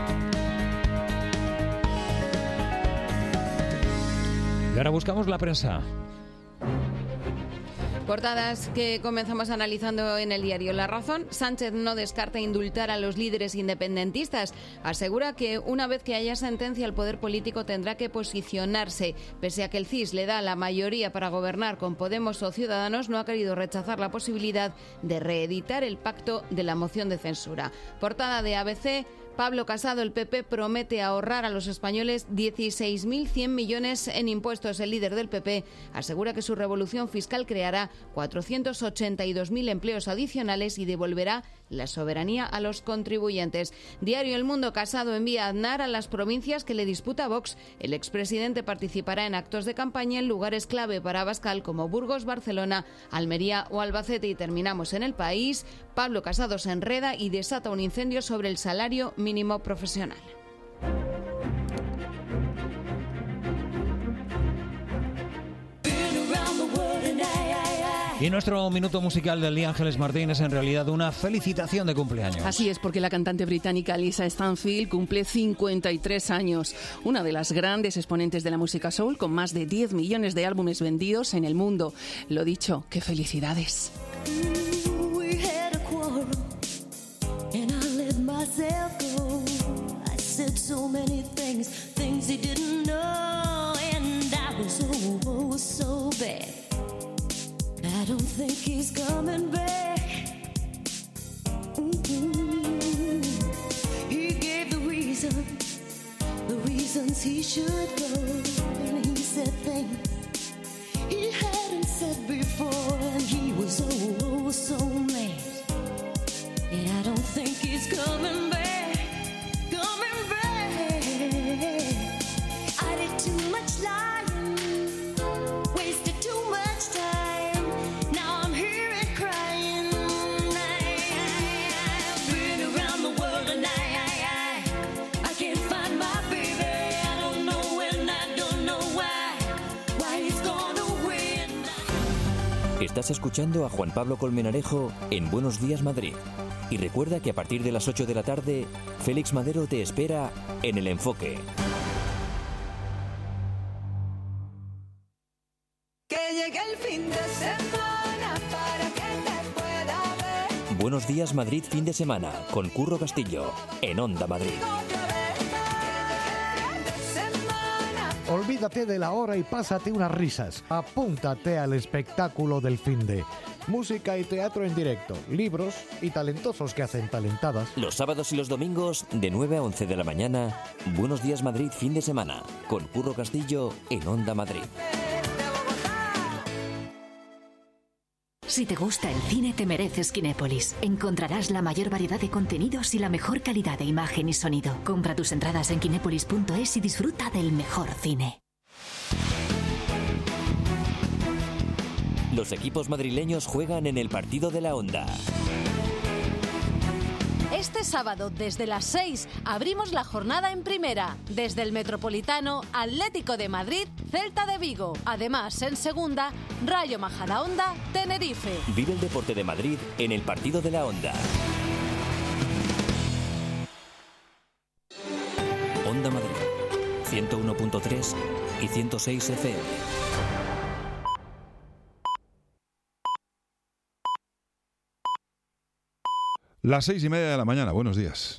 Y ahora buscamos la prensa. Portadas que comenzamos analizando en el diario La Razón. Sánchez no descarta indultar a los líderes independentistas. Asegura que una vez que haya sentencia, el poder político tendrá que posicionarse. Pese a que el C I S le da la mayoría para gobernar con Podemos o Ciudadanos, no ha querido rechazar la posibilidad de reeditar el pacto de la moción de censura. Portada de A B C. Pablo Casado, el P P, promete ahorrar a los españoles dieciséis mil cien millones en impuestos. El líder del P P asegura que su revolución fiscal creará cuatrocientos ochenta y dos mil empleos adicionales y devolverá la soberanía a los contribuyentes. Diario El Mundo. Casado envía a Aznar a las provincias que le disputa Vox. El expresidente participará en actos de campaña en lugares clave para Abascal como Burgos, Barcelona, Almería o Albacete. Y terminamos en El País. Pablo Casado se enreda y desata un incendio sobre el salario mínimo profesional. Y nuestro minuto musical del día, Ángeles Martín, es en realidad una felicitación de cumpleaños. Así es, porque la cantante británica Lisa Stanfield cumple cincuenta y tres años, una de las grandes exponentes de la música soul, con más de diez millones de álbumes vendidos en el mundo. Lo dicho, ¡qué felicidades! So many things, things he didn't know, and I was so, oh, so bad. I don't think he's coming back. Mm-hmm. He gave the reason, the reasons he should go, and he said things he hadn't said before, and he was oh, oh, so mad. And I don't think he's coming back. Estás escuchando a Juan Pablo Colmenarejo en Buenos Días Madrid. Y recuerda que a partir de las ocho de la tarde, Félix Madero te espera en El Enfoque. Que llegue el fin de semana para que te pueda ver. Buenos Días Madrid fin de semana con Curro Castillo en Onda Madrid. Olvídate de la hora y pásate unas risas. Apúntate al espectáculo del finde. Música y teatro en directo, libros y talentosos que hacen talentadas. Los sábados y los domingos, de nueve a once de la mañana, Buenos Días Madrid fin de semana, con Curro Castillo en Onda Madrid. Si te gusta el cine, te mereces Kinépolis. Encontrarás la mayor variedad de contenidos y la mejor calidad de imagen y sonido. Compra tus entradas en kinépolis punto es y disfruta del mejor cine. Los equipos madrileños juegan en el partido de la Onda. Este sábado, desde las seis, abrimos la jornada en primera. Desde el Metropolitano, Atlético de Madrid, Celta de Vigo. Además, en segunda, Rayo Majadahonda, Tenerife. Vive el deporte de Madrid en el partido de la Onda. Onda Madrid, ciento uno punto tres y ciento seis F M. Las seis y media de la mañana, buenos días.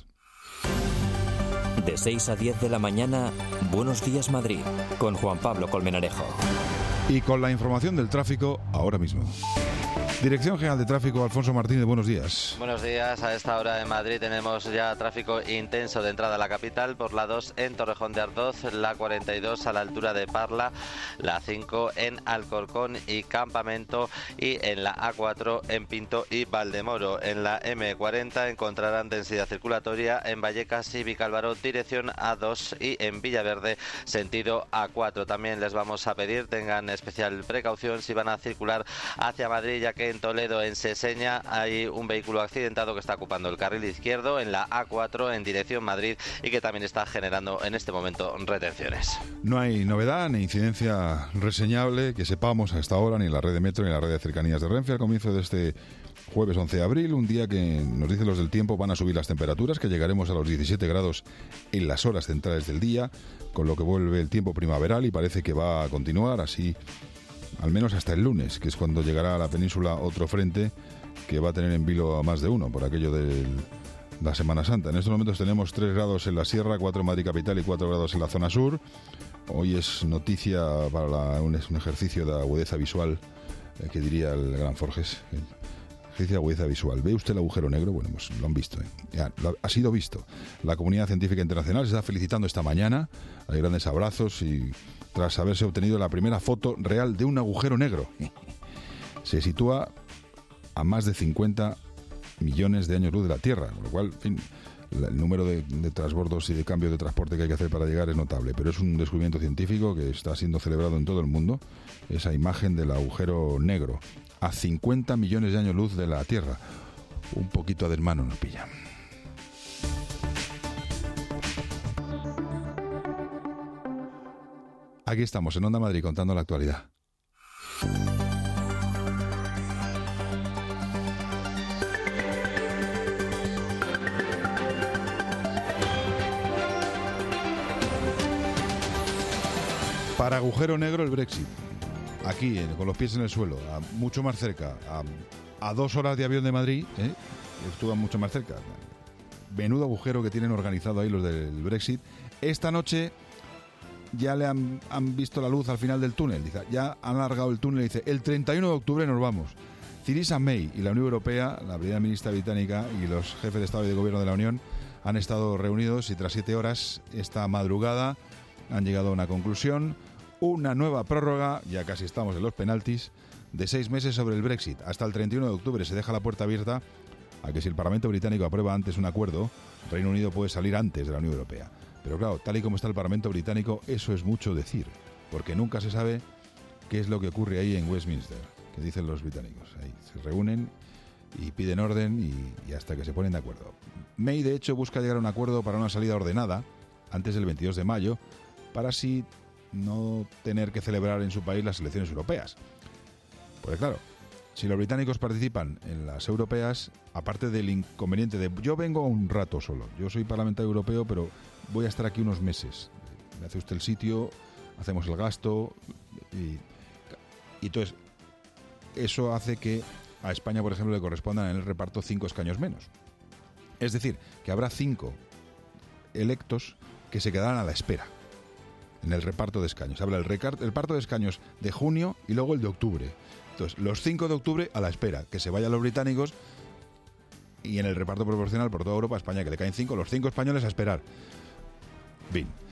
De seis a diez de la mañana, Buenos Días Madrid, con Juan Pablo Colmenarejo. Y con la información del tráfico ahora mismo. Dirección General de Tráfico, Alfonso Martínez, buenos días. Buenos días. A esta hora en Madrid tenemos ya tráfico intenso de entrada a la capital por la dos en Torrejón de Ardoz, la cuarenta y dos a la altura de Parla, la cinco en Alcorcón y Campamento y en la A cuatro en Pinto y Valdemoro. En la eme cuarenta encontrarán densidad circulatoria en Vallecas y Vicálvaro, dirección A dos, y en Villaverde, sentido A cuatro. También les vamos a pedir tengan especial precaución si van a circular hacia Madrid, ya que en Toledo, en Seseña, hay un vehículo accidentado que está ocupando el carril izquierdo en la A cuatro en dirección Madrid y que también está generando en este momento retenciones. No hay novedad ni incidencia reseñable que sepamos hasta ahora, ni en la red de metro ni en la red de cercanías de Renfe al comienzo de este jueves once de abril, un día que nos dicen los del tiempo van a subir las temperaturas, que llegaremos a los diecisiete grados en las horas centrales del día, con lo que vuelve el tiempo primaveral y parece que va a continuar así al menos hasta el lunes, que es cuando llegará a la península otro frente que va a tener en vilo a más de uno por aquello de la Semana Santa. En estos momentos tenemos tres grados en la sierra, cuatro en Madrid capital y cuatro grados en la zona sur. Hoy es noticia para la, un, un ejercicio de agudeza visual, eh, que diría el gran Forges. Ejercicio de agudeza visual. ¿Ve usted el agujero negro? Bueno, pues lo han visto. ¿eh? Ya, lo, ha sido visto. La comunidad científica internacional se está felicitando esta mañana. Hay grandes abrazos y tras haberse obtenido la primera foto real de un agujero negro. Se sitúa a más de cincuenta millones de años luz de la Tierra, con lo cual, en fin, el número de, de transbordos y de cambios de transporte que hay que hacer para llegar es notable, pero es un descubrimiento científico que está siendo celebrado en todo el mundo, esa imagen del agujero negro, a cincuenta millones de años luz de la Tierra. Un poquito de hermano nos pilla. Aquí estamos, en Onda Madrid, contando la actualidad. Para agujero negro el Brexit. Aquí, con los pies en el suelo, a, mucho más cerca, a, a dos horas de avión de Madrid, ¿eh? Estuvo mucho más cerca. Menudo agujero que tienen organizado ahí los del Brexit. Esta noche ya le han, han visto la luz al final del túnel. Dice, ya han alargado el túnel y dice, el treinta y uno de octubre nos vamos. Theresa May y la Unión Europea, la primera ministra británica y los jefes de Estado y de Gobierno de la Unión han estado reunidos y tras siete horas esta madrugada han llegado a una conclusión, una nueva prórroga, ya casi estamos en los penaltis, de seis meses sobre el Brexit. Hasta el treinta y uno de octubre se deja la puerta abierta a que si el Parlamento británico aprueba antes un acuerdo, Reino Unido puede salir antes de la Unión Europea. Pero claro, tal y como está el Parlamento británico, eso es mucho decir, porque nunca se sabe qué es lo que ocurre ahí en Westminster, que dicen los británicos. Ahí se reúnen y piden orden y, y hasta que se ponen de acuerdo. May, de hecho, busca llegar a un acuerdo para una salida ordenada antes del veintidós de mayo, para así no tener que celebrar en su país las elecciones europeas. Porque claro, si los británicos participan en las europeas, aparte del inconveniente de yo vengo un rato solo, yo soy parlamentario europeo, pero voy a estar aquí unos meses. Me hace usted el sitio, hacemos el gasto y, y entonces eso hace que a España, por ejemplo, le correspondan en el reparto cinco escaños menos. Es decir, que habrá cinco electos que se quedarán a la espera en el reparto de escaños. Habla el reparto de escaños de junio y luego el de octubre. Entonces, los cinco de octubre a la espera, que se vayan los británicos, y en el reparto proporcional por toda Europa, España, que le caen cinco, los cinco españoles a esperar. Bien,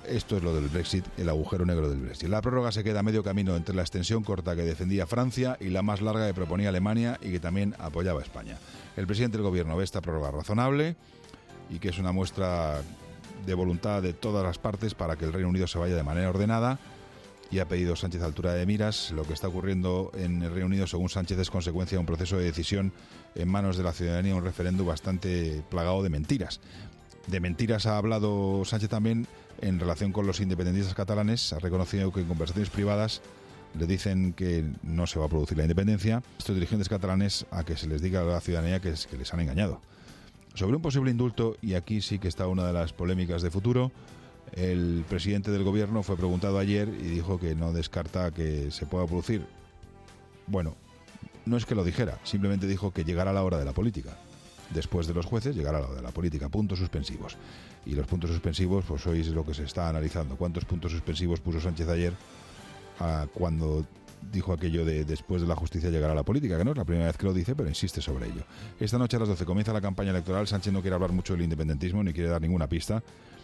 esto es lo del Brexit, el agujero negro del Brexit. La prórroga se queda a medio camino entre la extensión corta que defendía Francia y la más larga que proponía Alemania y que también apoyaba España. El presidente del gobierno ve esta prórroga razonable y que es una muestra de voluntad de todas las partes para que el Reino Unido se vaya de manera ordenada, y ha pedido Sánchez altura de miras. Lo que está ocurriendo en el Reino Unido, según Sánchez, es consecuencia de un proceso de decisión en manos de la ciudadanía, un referéndum bastante plagado de mentiras. De mentiras ha hablado Sánchez también en relación con los independentistas catalanes. Ha reconocido que en conversaciones privadas le dicen que no se va a producir la independencia. Estos dirigentes catalanes a que se les diga a la ciudadanía que, es, que les han engañado. Sobre un posible indulto, y aquí sí que está una de las polémicas de futuro, el presidente del gobierno fue preguntado ayer y dijo que no descarta que se pueda producir. Bueno, no es que lo dijera, simplemente dijo que llegará la hora de la política. Después de los jueces llegará la hora de la política. Puntos suspensivos. Y los puntos suspensivos, pues hoy es lo que se está analizando. ¿Cuántos puntos suspensivos puso Sánchez ayer a cuando dijo aquello de después de la justicia llegará la política? Que no es la primera vez que lo dice, pero insiste sobre ello. Esta noche a las doce comienza la campaña electoral. Sánchez no quiere hablar mucho del independentismo ni quiere dar ninguna pista.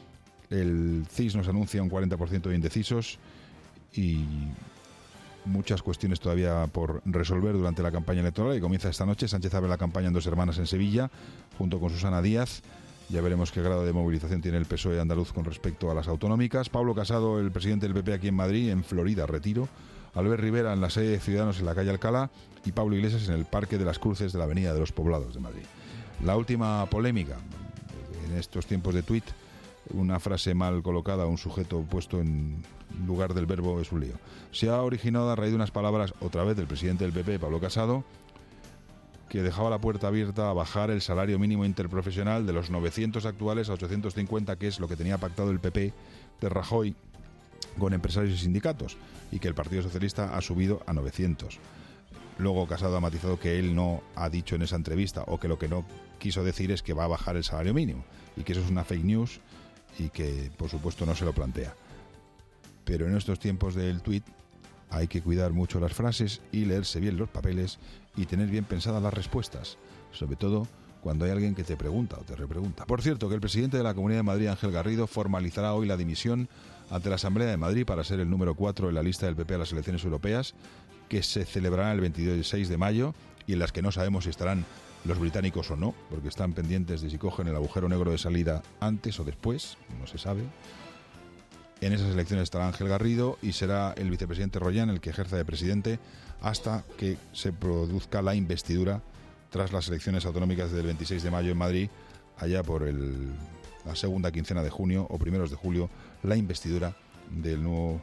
El C I S nos anuncia un cuarenta por ciento de indecisos y muchas cuestiones todavía por resolver durante la campaña electoral, que comienza esta noche. Sánchez abre la campaña en Dos Hermanas en Sevilla, junto con Susana Díaz. Ya veremos qué grado de movilización tiene el P S O E andaluz con respecto a las autonómicas. Pablo Casado, el presidente del P P aquí en Madrid, en Florida, Retiro. Albert Rivera en la sede de Ciudadanos en la calle Alcalá. Y Pablo Iglesias en el Parque de las Cruces de la Avenida de los Poblados de Madrid. La última polémica en estos tiempos de tuit. Una frase mal colocada, un sujeto puesto en lugar del verbo es un lío. Se ha originado a raíz de unas palabras, otra vez, del presidente del P P, Pablo Casado, que dejaba la puerta abierta a bajar el salario mínimo interprofesional de los novecientos actuales a ochocientos cincuenta, que es lo que tenía pactado el P P de Rajoy con empresarios y sindicatos, y que el Partido Socialista ha subido a novecientos. Luego Casado ha matizado que él no ha dicho en esa entrevista, o que lo que no quiso decir es que va a bajar el salario mínimo, y que eso es una fake news y que por supuesto no se lo plantea. Pero en estos tiempos del tuit hay que cuidar mucho las frases y leerse bien los papeles y tener bien pensadas las respuestas, sobre todo cuando hay alguien que te pregunta o te repregunta. Por cierto, que el presidente de la Comunidad de Madrid, Ángel Garrido, formalizará hoy la dimisión ante la Asamblea de Madrid para ser el número cuatro en la lista del P P a las elecciones europeas, que se celebrarán el veintiséis de mayo y en las que no sabemos si estarán los británicos o no, porque están pendientes de si cogen el agujero negro de salida antes o después, no se sabe. En esas elecciones estará Ángel Garrido y será el vicepresidente Royán el que ejerza de presidente hasta que se produzca la investidura tras las elecciones autonómicas del veintiséis de mayo en Madrid, allá por el, la segunda quincena de junio o primeros de julio, la investidura del nuevo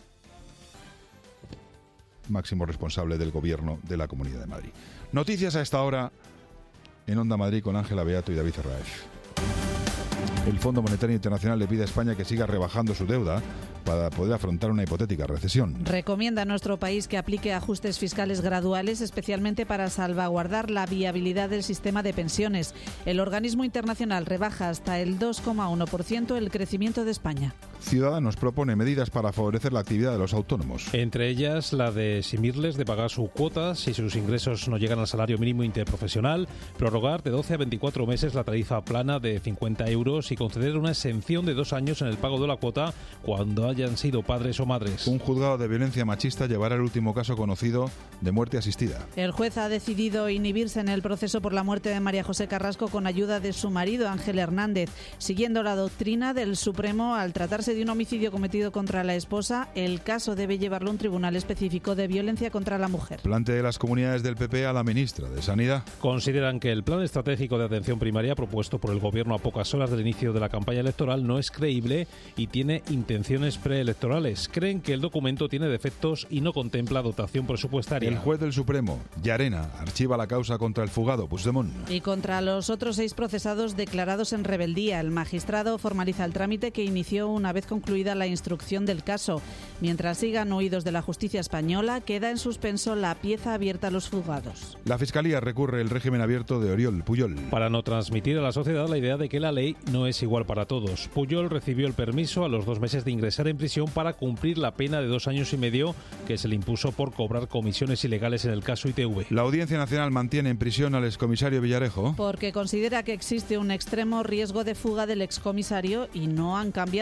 máximo responsable del gobierno de la Comunidad de Madrid. Noticias a esta hora en Onda Madrid con Ángela Beato y David Herráez. El Fondo Monetario Internacional le pide a España que siga rebajando su deuda para poder afrontar una hipotética recesión. Recomienda a nuestro país que aplique ajustes fiscales graduales, especialmente para salvaguardar la viabilidad del sistema de pensiones. El organismo internacional rebaja hasta el dos coma uno por ciento el crecimiento de España. Ciudadanos propone medidas para favorecer la actividad de los autónomos. Entre ellas la de eximirles de pagar su cuota si sus ingresos no llegan al salario mínimo interprofesional, prorrogar de doce a veinticuatro meses la tarifa plana de cincuenta euros y conceder una exención de dos años en el pago de la cuota cuando hayan sido padres o madres. Un juzgado de violencia machista llevará el último caso conocido de muerte asistida. El juez ha decidido inhibirse en el proceso por la muerte de María José Carrasco con ayuda de su marido Ángel Hernández, siguiendo la doctrina del Supremo. Al tratarse de un homicidio cometido contra la esposa, el caso debe llevarlo a un tribunal específico de violencia contra la mujer. Plante de las comunidades del P P a la ministra de Sanidad. Consideran que el plan estratégico de atención primaria propuesto por el gobierno a pocas horas del inicio de la campaña electoral no es creíble y tiene intenciones preelectorales. Creen que el documento tiene defectos y no contempla dotación presupuestaria. El juez del Supremo, Llarena, archiva la causa contra el fugado Puigdemont. Y contra los otros seis procesados declarados en rebeldía. El magistrado formaliza el trámite que inició una vez concluida la instrucción del caso. Mientras sigan huidos de la justicia española, queda en suspenso la pieza abierta a los fugados. La Fiscalía recurre el régimen abierto de Oriol Pujol. Para no transmitir a la sociedad la idea de que la ley no es igual para todos. Pujol recibió el permiso a los dos meses de ingresar en prisión para cumplir la pena de dos años y medio que se le impuso por cobrar comisiones ilegales en el caso I T V. La Audiencia Nacional mantiene en prisión al excomisario Villarejo porque considera que existe un extremo riesgo de fuga del excomisario y no han cambiado las circunstancias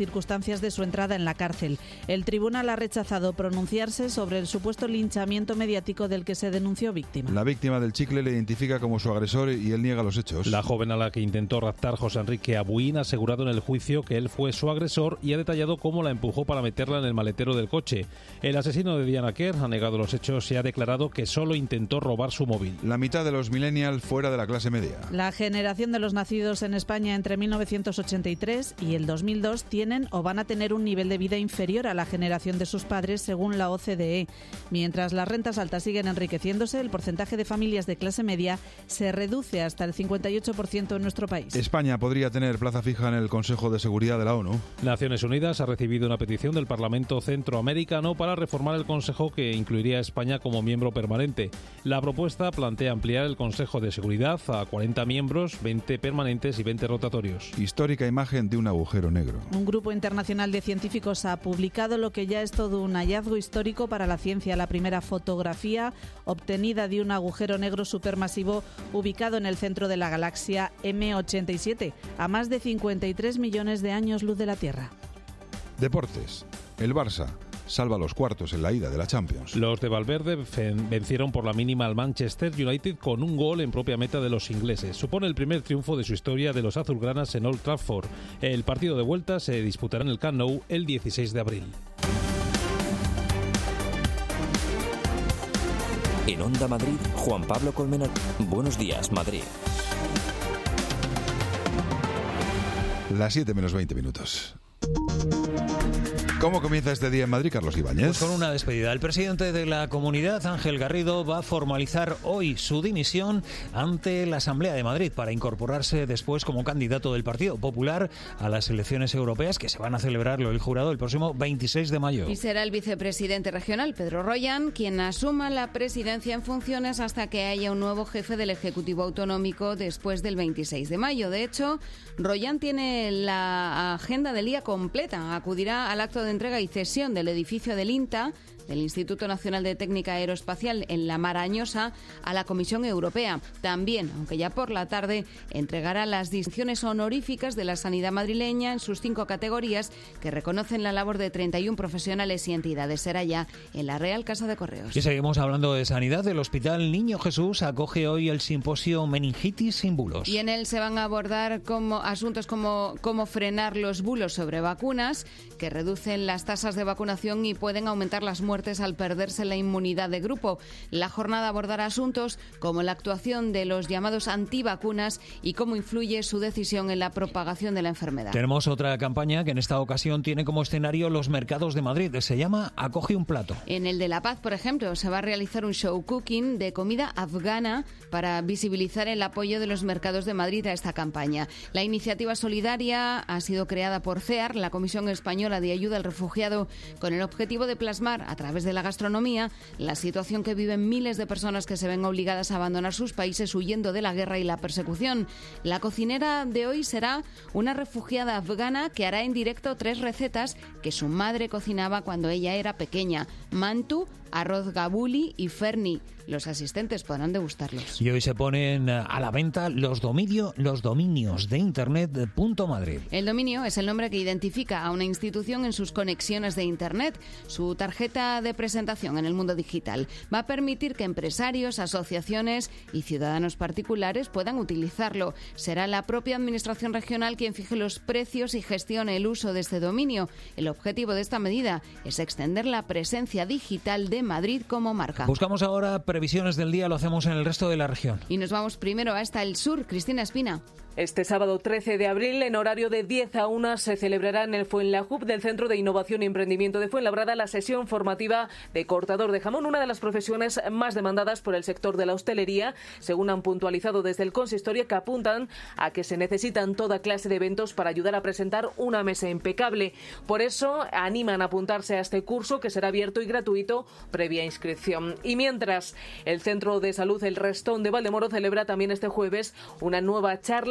circunstancias de su entrada en la cárcel. El tribunal ha rechazado pronunciarse sobre el supuesto linchamiento mediático del que se denunció víctima. La víctima del chicle le identifica como su agresor y él niega los hechos. La joven a la que intentó raptar José Enrique Abuín ha asegurado en el juicio que él fue su agresor y ha detallado cómo la empujó para meterla en el maletero del coche. El asesino de Diana Kerr ha negado los hechos y ha declarado que solo intentó robar su móvil. La mitad de los millennials fuera de la clase media. La generación de los nacidos en España entre mil novecientos ochenta y tres y el dos mil dos tienen o van a tener un nivel de vida inferior a la generación de sus padres, según la O C D E. Mientras las rentas altas siguen enriqueciéndose, el porcentaje de familias de clase media se reduce hasta el cincuenta y ocho por ciento en nuestro país. España podría tener plaza fija en el Consejo de Seguridad de la ONU. Naciones Unidas ha recibido una petición del Parlamento Centroamericano para reformar el Consejo que incluiría a España como miembro permanente. La propuesta plantea ampliar el Consejo de Seguridad a cuarenta miembros, veinte permanentes y veinte rotatorios. Histórica imagen de un agujero negro. Un grupo internacional de científicos ha publicado lo que ya es todo un hallazgo histórico para la ciencia, la primera fotografía obtenida de un agujero negro supermasivo ubicado en el centro de la galaxia M ochenta y siete, a más de cincuenta y tres millones de años luz de la Tierra. Deportes. El Barça salva los cuartos en la ida de la Champions. Los de Valverde vencieron por la mínima al Manchester United con un gol en propia meta de los ingleses. Supone el primer triunfo de su historia de los azulgranas en Old Trafford. El partido de vuelta se disputará en el Camp Nou el dieciséis de abril. En Onda Madrid, Juan Pablo Colmenar. Buenos días, Madrid. Las siete menos veinte minutos. ¿Cómo comienza este día en Madrid, Carlos Ibáñez? Pues con una despedida. El presidente de la comunidad, Ángel Garrido, va a formalizar hoy su dimisión ante la Asamblea de Madrid para incorporarse después como candidato del Partido Popular a las elecciones europeas que se van a celebrar, lo del jurado, el próximo veintiséis de mayo. Y será el vicepresidente regional, Pedro Royan, quien asuma la presidencia en funciones hasta que haya un nuevo jefe del Ejecutivo Autonómico después del veintiséis de mayo. De hecho, Royan tiene la agenda del día completa. Acudirá al acto de entrega y cesión del edificio del INTA, del Instituto Nacional de Técnica Aeroespacial en la Marañosa, a la Comisión Europea. También, aunque ya por la tarde, entregará las distinciones honoríficas de la sanidad madrileña en sus cinco categorías que reconocen la labor de treinta y uno profesionales y entidades. Será ya en la Real Casa de Correos. Y seguimos hablando de sanidad. El Hospital Niño Jesús acoge hoy el simposio Meningitis sin bulos. Y en él se van a abordar como asuntos como cómo frenar los bulos sobre vacunas, que reducen las tasas de vacunación y pueden aumentar las muertes al perderse la inmunidad de grupo. La jornada abordará asuntos como la actuación de los llamados antivacunas y cómo influye su decisión en la propagación de la enfermedad. Tenemos otra campaña que en esta ocasión tiene como escenario los mercados de Madrid. Se llama Acoge un plato. En el de La Paz, por ejemplo, se va a realizar un show cooking de comida afgana para visibilizar el apoyo de los mercados de Madrid a esta campaña. La iniciativa solidaria ha sido creada por C E A R, la Comisión Española de Ayuda al Refugiado, con el objetivo de plasmar a través de la gastronomía la situación que viven miles de personas que se ven obligadas a abandonar sus países huyendo de la guerra y la persecución. La cocinera de hoy será una refugiada afgana que hará en directo tres recetas que su madre cocinaba cuando ella era pequeña: mantu, arroz gabuli y ferni. Los asistentes podrán degustarlos. Y hoy se ponen a la venta los, dominio, los dominios de Internet punto Madrid. El dominio es el nombre que identifica a una institución en sus conexiones de Internet, su tarjeta de presentación en el mundo digital. Va a permitir que empresarios, asociaciones y ciudadanos particulares puedan utilizarlo. Será la propia Administración regional quien fije los precios y gestione el uso de este dominio. El objetivo de esta medida es extender la presencia digital de Madrid como marca. Buscamos ahora previsiones del día, lo hacemos en el resto de la región. Y nos vamos primero hasta el sur. Cristina Espina. Este sábado trece de abril, en horario de diez a una, se celebrará en el Fuenlahub del Centro de Innovación y Emprendimiento de Fuenlabrada la sesión formativa de cortador de jamón, una de las profesiones más demandadas por el sector de la hostelería, según han puntualizado desde el consistorio, que apuntan a que se necesitan toda clase de eventos para ayudar a presentar una mesa impecable. Por eso animan a apuntarse a este curso, que será abierto y gratuito previa inscripción. Y mientras, el Centro de Salud El Restón de Valdemoro celebra también este jueves una nueva charla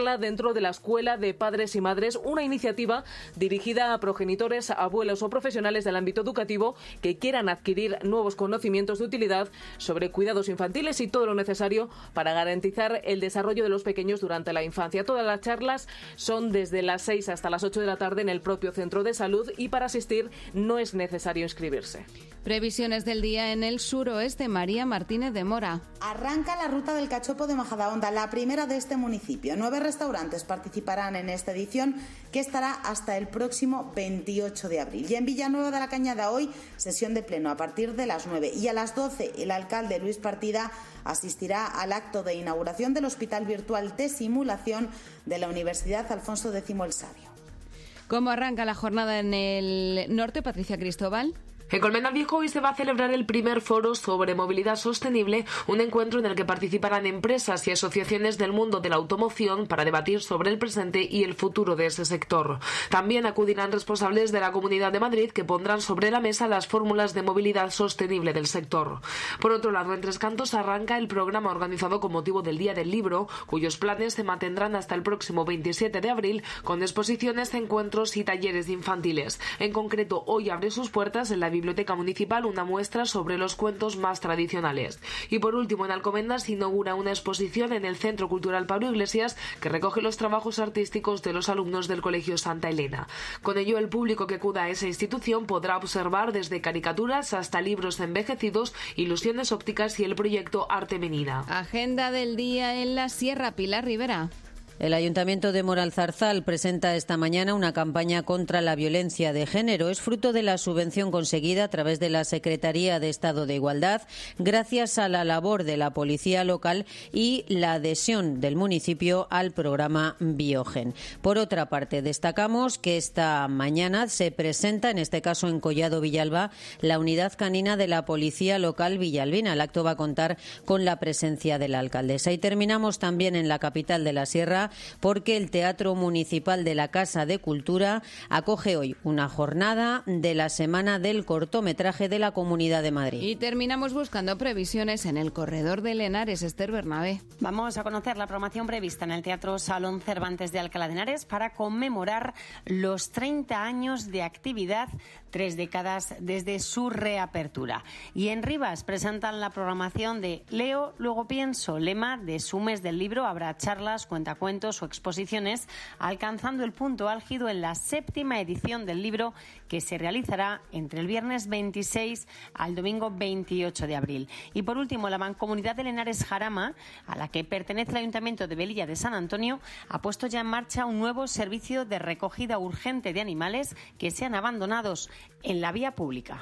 charla dentro de la Escuela de Padres y Madres, una iniciativa dirigida a progenitores, abuelos o profesionales del ámbito educativo que quieran adquirir nuevos conocimientos de utilidad sobre cuidados infantiles y todo lo necesario para garantizar el desarrollo de los pequeños durante la infancia. Todas las charlas son desde las seis hasta las ocho de la tarde en el propio centro de salud y para asistir no es necesario inscribirse. Previsiones del día en el suroeste. María Martínez de Mora. Arranca la ruta del cachopo de Majadahonda, la primera de este municipio. Nueve restaurantes participarán en esta edición que estará hasta el próximo veintiocho de abril. Y en Villanueva de la Cañada hoy sesión de pleno a partir de las nueve y a las doce el alcalde Luis Partida asistirá al acto de inauguración del Hospital Virtual de Simulación de la Universidad Alfonso X el Sabio. ¿Cómo arranca la jornada en el norte, Patricia Cristóbal? En Colmenar Viejo hoy se va a celebrar el primer foro sobre movilidad sostenible, un encuentro en el que participarán empresas y asociaciones del mundo de la automoción para debatir sobre el presente y el futuro de ese sector. También acudirán responsables de la Comunidad de Madrid que pondrán sobre la mesa las fórmulas de movilidad sostenible del sector. Por otro lado, en Tres Cantos arranca el programa organizado con motivo del Día del Libro, cuyos planes se mantendrán hasta el próximo veintisiete de abril con exposiciones, encuentros y talleres infantiles. En concreto, hoy abre sus puertas en la Biblioteca Municipal una muestra sobre los cuentos más tradicionales. Y por último, en Alcobendas se inaugura una exposición en el Centro Cultural Pablo Iglesias que recoge los trabajos artísticos de los alumnos del Colegio Santa Elena. Con ello, el público que acuda a esa institución podrá observar desde caricaturas hasta libros envejecidos, ilusiones ópticas y el proyecto Arte Menina. Agenda del día en la Sierra. Pilar Rivera. El Ayuntamiento de Moralzarzal presenta esta mañana una campaña contra la violencia de género. Es fruto de la subvención conseguida a través de la Secretaría de Estado de Igualdad, gracias a la labor de la policía local y la adhesión del municipio al programa Biogen. Por otra parte, destacamos que esta mañana se presenta, en este caso en Collado Villalba, la unidad canina de la policía local villalbina. El acto va a contar con la presencia de la alcaldesa. Y terminamos también en la capital de la Sierra, porque el Teatro Municipal de la Casa de Cultura acoge hoy una jornada de la Semana del Cortometraje de la Comunidad de Madrid. Y terminamos buscando previsiones en el Corredor de Henares. Esther Bernabé. Vamos a conocer la programación prevista en el Teatro Salón Cervantes de Alcalá de Henares para conmemorar los treinta años de actividad, tres décadas desde su reapertura. Y en Rivas presentan la programación de Leo, luego pienso, lema de su mes del libro. Habrá charlas, cuentacuentos o exposiciones, alcanzando el punto álgido en la séptima edición del libro que se realizará entre el viernes veintiséis al domingo veintiocho de abril. Y por último, la Mancomunidad de Henares Jarama, a la que pertenece el Ayuntamiento de Velilla de San Antonio, ha puesto ya en marcha un nuevo servicio de recogida urgente de animales que sean abandonados en la vía pública.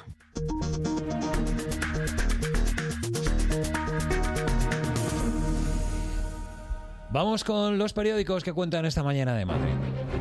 Vamos con los periódicos que cuentan esta mañana de Madrid.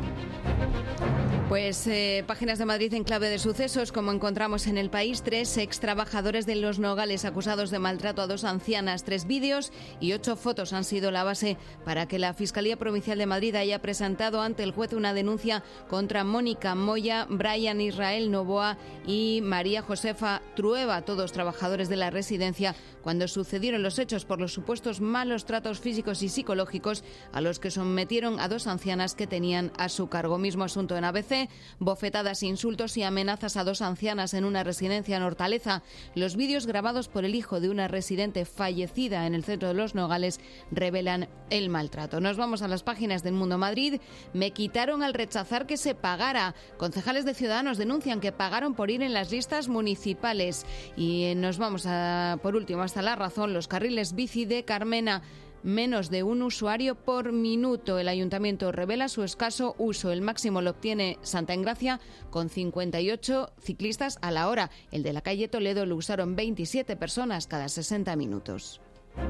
Pues eh, páginas de Madrid en clave de sucesos, como encontramos en El País. Tres ex trabajadores de Los Nogales acusados de maltrato a dos ancianas. Tres vídeos y ocho fotos han sido la base para que la Fiscalía Provincial de Madrid haya presentado ante el juez una denuncia contra Mónica Moya, Brian Israel Novoa y María Josefa Trueba, todos trabajadores de la residencia, cuando sucedieron los hechos por los supuestos malos tratos físicos y psicológicos a los que sometieron a dos ancianas que tenían a su cargo. Mismo asunto en A B C. Bofetadas, insultos y amenazas a dos ancianas en una residencia en Hortaleza. Los vídeos grabados por el hijo de una residente fallecida en el centro de Los Nogales revelan el maltrato. Nos vamos a las páginas del Mundo Madrid. Me quitaron al rechazar que se pagara. Concejales de Ciudadanos denuncian que pagaron por ir en las listas municipales. Y nos vamos a, por último, hasta La Razón. Los carriles bici de Carmena, menos de un usuario por minuto. El ayuntamiento revela su escaso uso. El máximo lo obtiene Santa Engracia con cincuenta y ocho ciclistas a la hora. El de la calle Toledo lo usaron veintisiete personas cada sesenta minutos.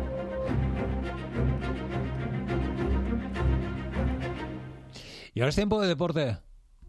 Y ahora es tiempo de deporte.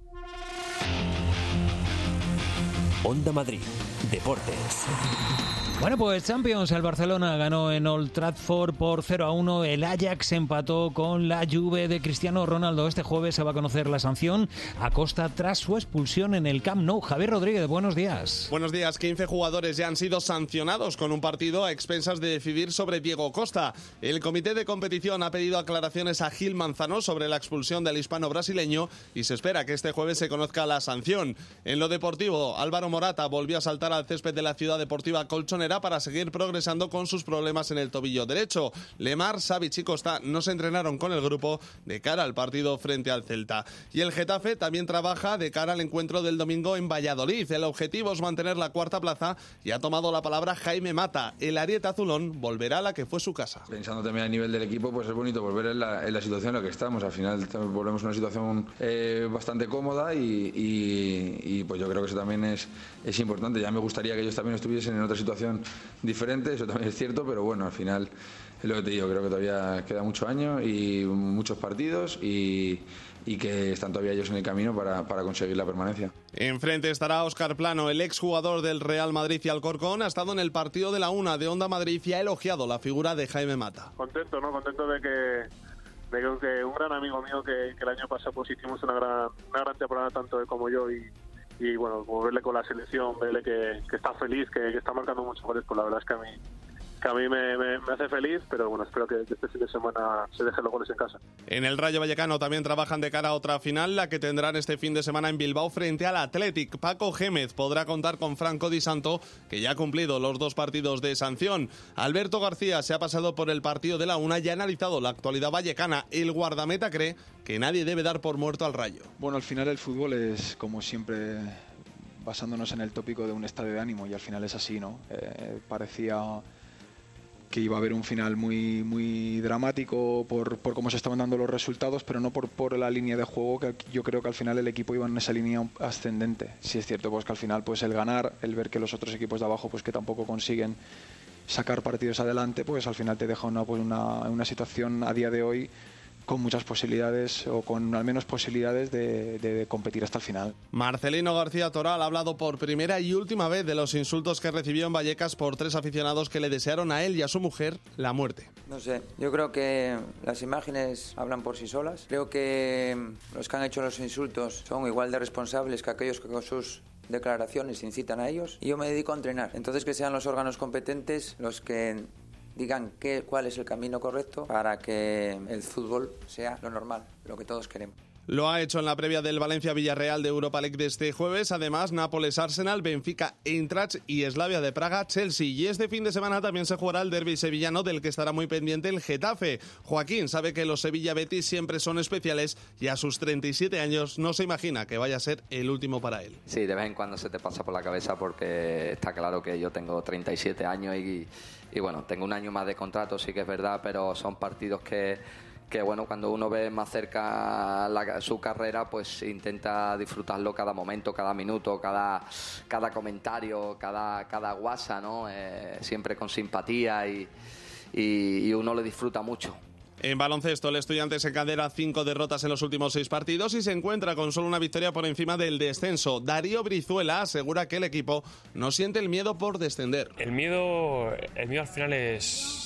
Onda Madrid, Deportes. Bueno, pues Champions, el Barcelona ganó en Old Trafford por cero a uno, el Ajax empató con la Juve de Cristiano Ronaldo. Este jueves se va a conocer la sanción a Costa tras su expulsión en el Camp Nou. Javier Rodríguez, buenos días. Buenos días, quince jugadores ya han sido sancionados con un partido a expensas de decidir sobre Diego Costa. El comité de competición ha pedido aclaraciones a Gil Manzano sobre la expulsión del hispano brasileño y se espera que este jueves se conozca la sanción. En lo deportivo, Álvaro Morata volvió a saltar al césped de la Ciudad Deportiva Colchonera para seguir progresando con sus problemas en el tobillo derecho. Lemar, Savic y Costa no se entrenaron con el grupo de cara al partido frente al Celta. Y el Getafe también trabaja de cara al encuentro del domingo en Valladolid. El objetivo es mantener la cuarta plaza y ha tomado la palabra Jaime Mata. El ariete azulón volverá a la que fue su casa. Pensando también a nivel del equipo, pues es bonito volver en la, en la situación en la que estamos. Al final volvemos a una situación eh, bastante cómoda y, y, y pues yo creo que eso también es, es importante. Ya me gustaría que ellos también estuviesen en otra situación diferente, eso también es cierto, pero bueno, al final es lo que te digo, creo que todavía queda mucho año y muchos partidos y, y que están todavía ellos en el camino para, para conseguir la permanencia. Enfrente estará Óscar Plano, el exjugador del Real Madrid y Alcorcón, ha estado en el partido de la una de Onda Madrid y ha elogiado la figura de Jaime Mata. Contento, ¿no? Contento de que, de que un gran amigo mío que, que el año pasado pues hicimos una gran, una gran temporada tanto él como yo y y bueno, como verle con la selección, verle que, que está feliz, que, que está marcando muchos goles, pues la verdad es que a mí que a mí me, me, me hace feliz, pero bueno, espero que, que este fin de semana se dejen los goles en casa. En el Rayo Vallecano también trabajan de cara a otra final, la que tendrán este fin de semana en Bilbao frente al Athletic. Paco Gémez podrá contar con Franco Di Santo, que ya ha cumplido los dos partidos de sanción. Alberto García se ha pasado por el partido de la una y ha analizado la actualidad vallecana. El guardameta cree que nadie debe dar por muerto al Rayo. Bueno, al final el fútbol es, como siempre, basándonos en el tópico de un estado de ánimo, y al final es así, ¿no? Eh, parecía que iba a haber un final muy muy dramático por, por cómo se estaban dando los resultados, pero no por, por la línea de juego, que yo creo que al final el equipo iba en esa línea ascendente. Sí es cierto pues que al final pues el ganar, el ver que los otros equipos de abajo pues que tampoco consiguen sacar partidos adelante, pues al final te deja una, pues una, una situación a día de hoy con muchas posibilidades, o con al menos posibilidades de, de, de competir hasta el final. Marcelino García Toral ha hablado por primera y última vez de los insultos que recibió en Vallecas por tres aficionados que le desearon a él y a su mujer la muerte. No sé, yo creo que las imágenes hablan por sí solas. Creo que los que han hecho los insultos son igual de responsables que aquellos que con sus declaraciones incitan a ellos. Y yo me dedico a entrenar. Entonces que sean los órganos competentes los que digan qué, cuál es el camino correcto para que el fútbol sea lo normal, lo que todos queremos. Lo ha hecho en la previa del Valencia-Villarreal de Europa League de este jueves. Además, Nápoles-Arsenal, Benfica-Eintracht y Slavia de Praga-Chelsea. Y este fin de semana también se jugará el derbi sevillano, del que estará muy pendiente el Getafe. Joaquín sabe que los Sevilla-Betis siempre son especiales y a sus treinta y siete años no se imagina que vaya a ser el último para él. Sí, de vez en cuando se te pasa por la cabeza, porque está claro que yo tengo treinta y siete años y, y bueno, tengo un año más de contrato, sí que es verdad, pero son partidos que... que bueno, cuando uno ve más cerca la, su carrera, pues intenta disfrutarlo cada momento, cada minuto, cada, cada comentario, cada, cada guasa, ¿no? Eh, siempre con simpatía y, y, y uno lo disfruta mucho. En baloncesto, el Estudiantes se encadena cinco derrotas en los últimos seis partidos y se encuentra con solo una victoria por encima del descenso. Darío Brizuela asegura que el equipo no siente el miedo por descender. El miedo, el miedo al final es...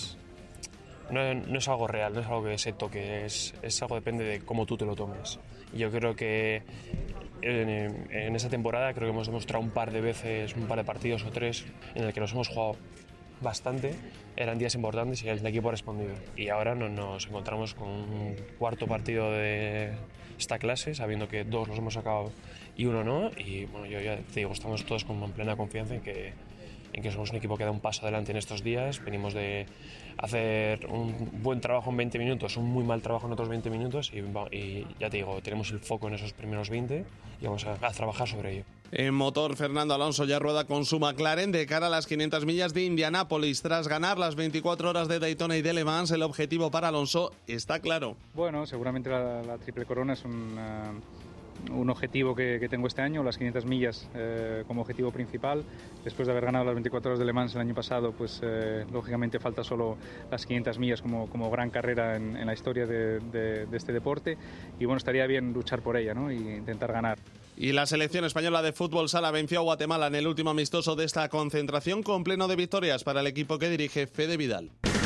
No, no es algo real, no es algo que se toque, es, es algo que depende de cómo tú te lo tomes. Y yo creo que en, en esta temporada creo que hemos demostrado un par de veces, un par de partidos o tres, en el que nos hemos jugado bastante, eran días importantes y el equipo ha respondido. Y ahora no, nos encontramos con un cuarto partido de esta clase, sabiendo que dos los hemos sacado y uno no. Y bueno, yo ya te digo, estamos todos con plena confianza en que en que somos un equipo que da un paso adelante en estos días. Venimos de hacer un buen trabajo en veinte minutos, un muy mal trabajo en otros veinte minutos y, y ya te digo, tenemos el foco en esos primeros veinte y vamos a, a trabajar sobre ello. En motor, Fernando Alonso ya rueda con su McLaren de cara a las quinientas millas de Indianápolis. Tras ganar las veinticuatro horas de Daytona y de Le Mans, el objetivo para Alonso está claro. Bueno, seguramente la, la triple corona es un... Uh... un objetivo que, que tengo este año, las quinientas millas eh, como objetivo principal. Después de haber ganado las veinticuatro horas de Le Mans el año pasado, pues eh, lógicamente falta solo las quinientas millas como, como gran carrera en, en la historia de, de, de este deporte. Y bueno, estaría bien luchar por ella, ¿no? Y intentar ganar. Y la selección española de fútbol sala venció a Guatemala en el último amistoso de esta concentración con pleno de victorias para el equipo que dirige Fede Vidal.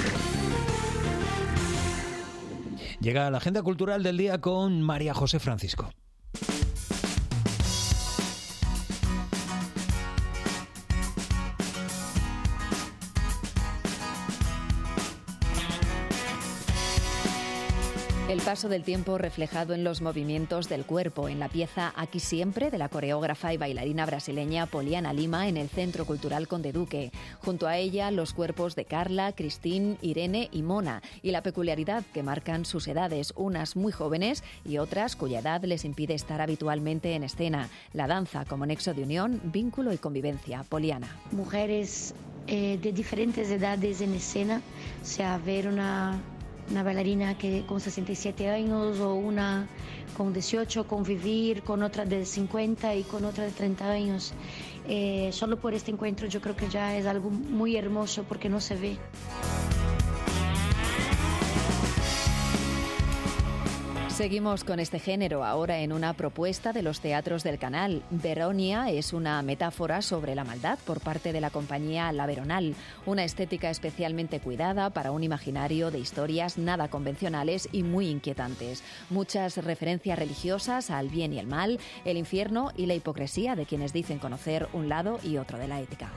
Llega la agenda cultural del día con María José Francisco. El paso del tiempo reflejado en los movimientos del cuerpo, en la pieza Aquí Siempre de la coreógrafa y bailarina brasileña Poliana Lima en el Centro Cultural Conde Duque. Junto a ella, los cuerpos de Carla, Cristín, Irene y Mona, y la peculiaridad que marcan sus edades, unas muy jóvenes y otras cuya edad les impide estar habitualmente en escena. La danza como nexo de unión, vínculo y convivencia. Poliana. Mujeres eh, de diferentes edades en escena, o sea, ver una... una bailarina que con sesenta y siete años o una con dieciocho, convivir con otra de cincuenta y con otra de treinta años. Eh, solo por este encuentro yo creo que ya es algo muy hermoso porque no se ve. Seguimos con este género, ahora en una propuesta de los teatros del Canal. Veronia es una metáfora sobre la maldad por parte de la compañía La Veronal, una estética especialmente cuidada para un imaginario de historias nada convencionales y muy inquietantes. Muchas referencias religiosas al bien y el mal, el infierno y la hipocresía de quienes dicen conocer un lado y otro de la ética.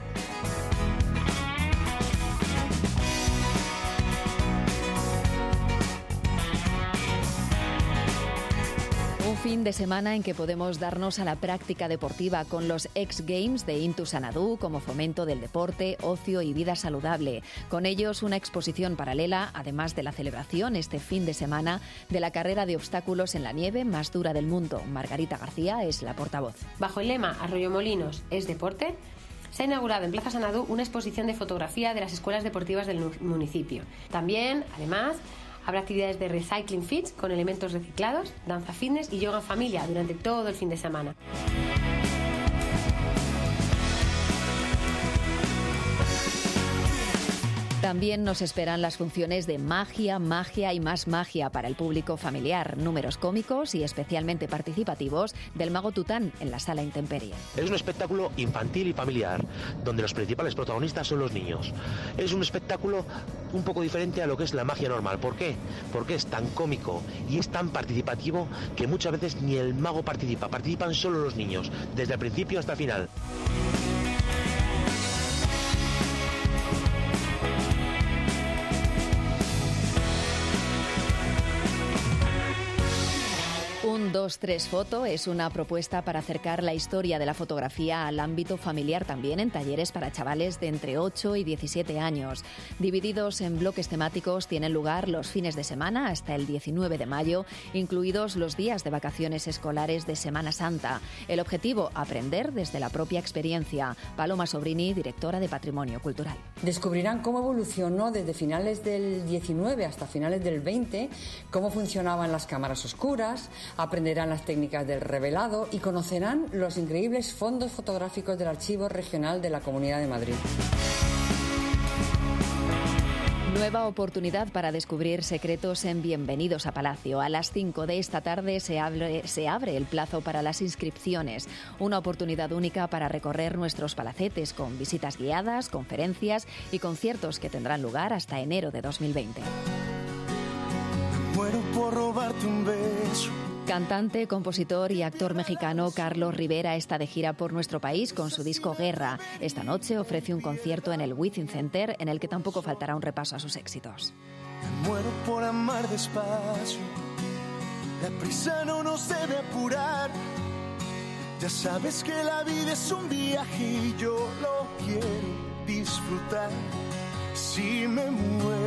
Un fin de semana en que podemos darnos a la práctica deportiva con los X Games de Intu Sanadú como fomento del deporte, ocio y vida saludable. Con ellos una exposición paralela, además de la celebración este fin de semana de la carrera de obstáculos en la nieve más dura del mundo. Margarita García es la portavoz. Bajo el lema Arroyomolinos es deporte, se ha inaugurado en Plaza Sanadú una exposición de fotografía de las escuelas deportivas del municipio. También, además, habrá actividades de recycling fit con elementos reciclados, danza fitness y yoga en familia durante todo el fin de semana. También nos esperan las funciones de magia, magia y más magia para el público familiar, números cómicos y especialmente participativos del Mago Tután en la Sala Intemperie. Es un espectáculo infantil y familiar, donde los principales protagonistas son los niños. Es un espectáculo un poco diferente a lo que es la magia normal. ¿Por qué? Porque es tan cómico y es tan participativo que muchas veces ni el mago participa, participan solo los niños, desde el principio hasta el final. Un dos tres Foto es una propuesta para acercar la historia de la fotografía al ámbito familiar, también en talleres para chavales de entre ocho y diecisiete años. Divididos en bloques temáticos, tienen lugar los fines de semana hasta el diecinueve de mayo, incluidos los días de vacaciones escolares de Semana Santa. El objetivo, aprender desde la propia experiencia. Paloma Sobrini, directora de Patrimonio Cultural. Descubrirán cómo evolucionó desde finales del diecinueve hasta finales del veinte, cómo funcionaban las cámaras oscuras, aprenderán las técnicas del revelado y conocerán los increíbles fondos fotográficos del Archivo Regional de la Comunidad de Madrid. Nueva oportunidad para descubrir secretos en Bienvenidos a Palacio. A las cinco de esta tarde se abre, se abre el plazo para las inscripciones. Una oportunidad única para recorrer nuestros palacetes con visitas guiadas, conferencias y conciertos que tendrán lugar hasta enero de dos mil veinte. Muero por robarte un beso. Cantante, compositor y actor mexicano Carlos Rivera está de gira por nuestro país con su disco Guerra. Esta noche ofrece un concierto en el Wizzing Center en el que tampoco faltará un repaso a sus éxitos. Me muero por amar despacio. La prisa no nos debe apurar. Ya sabes que la vida es un viaje y yo lo quiero disfrutar. Si me muero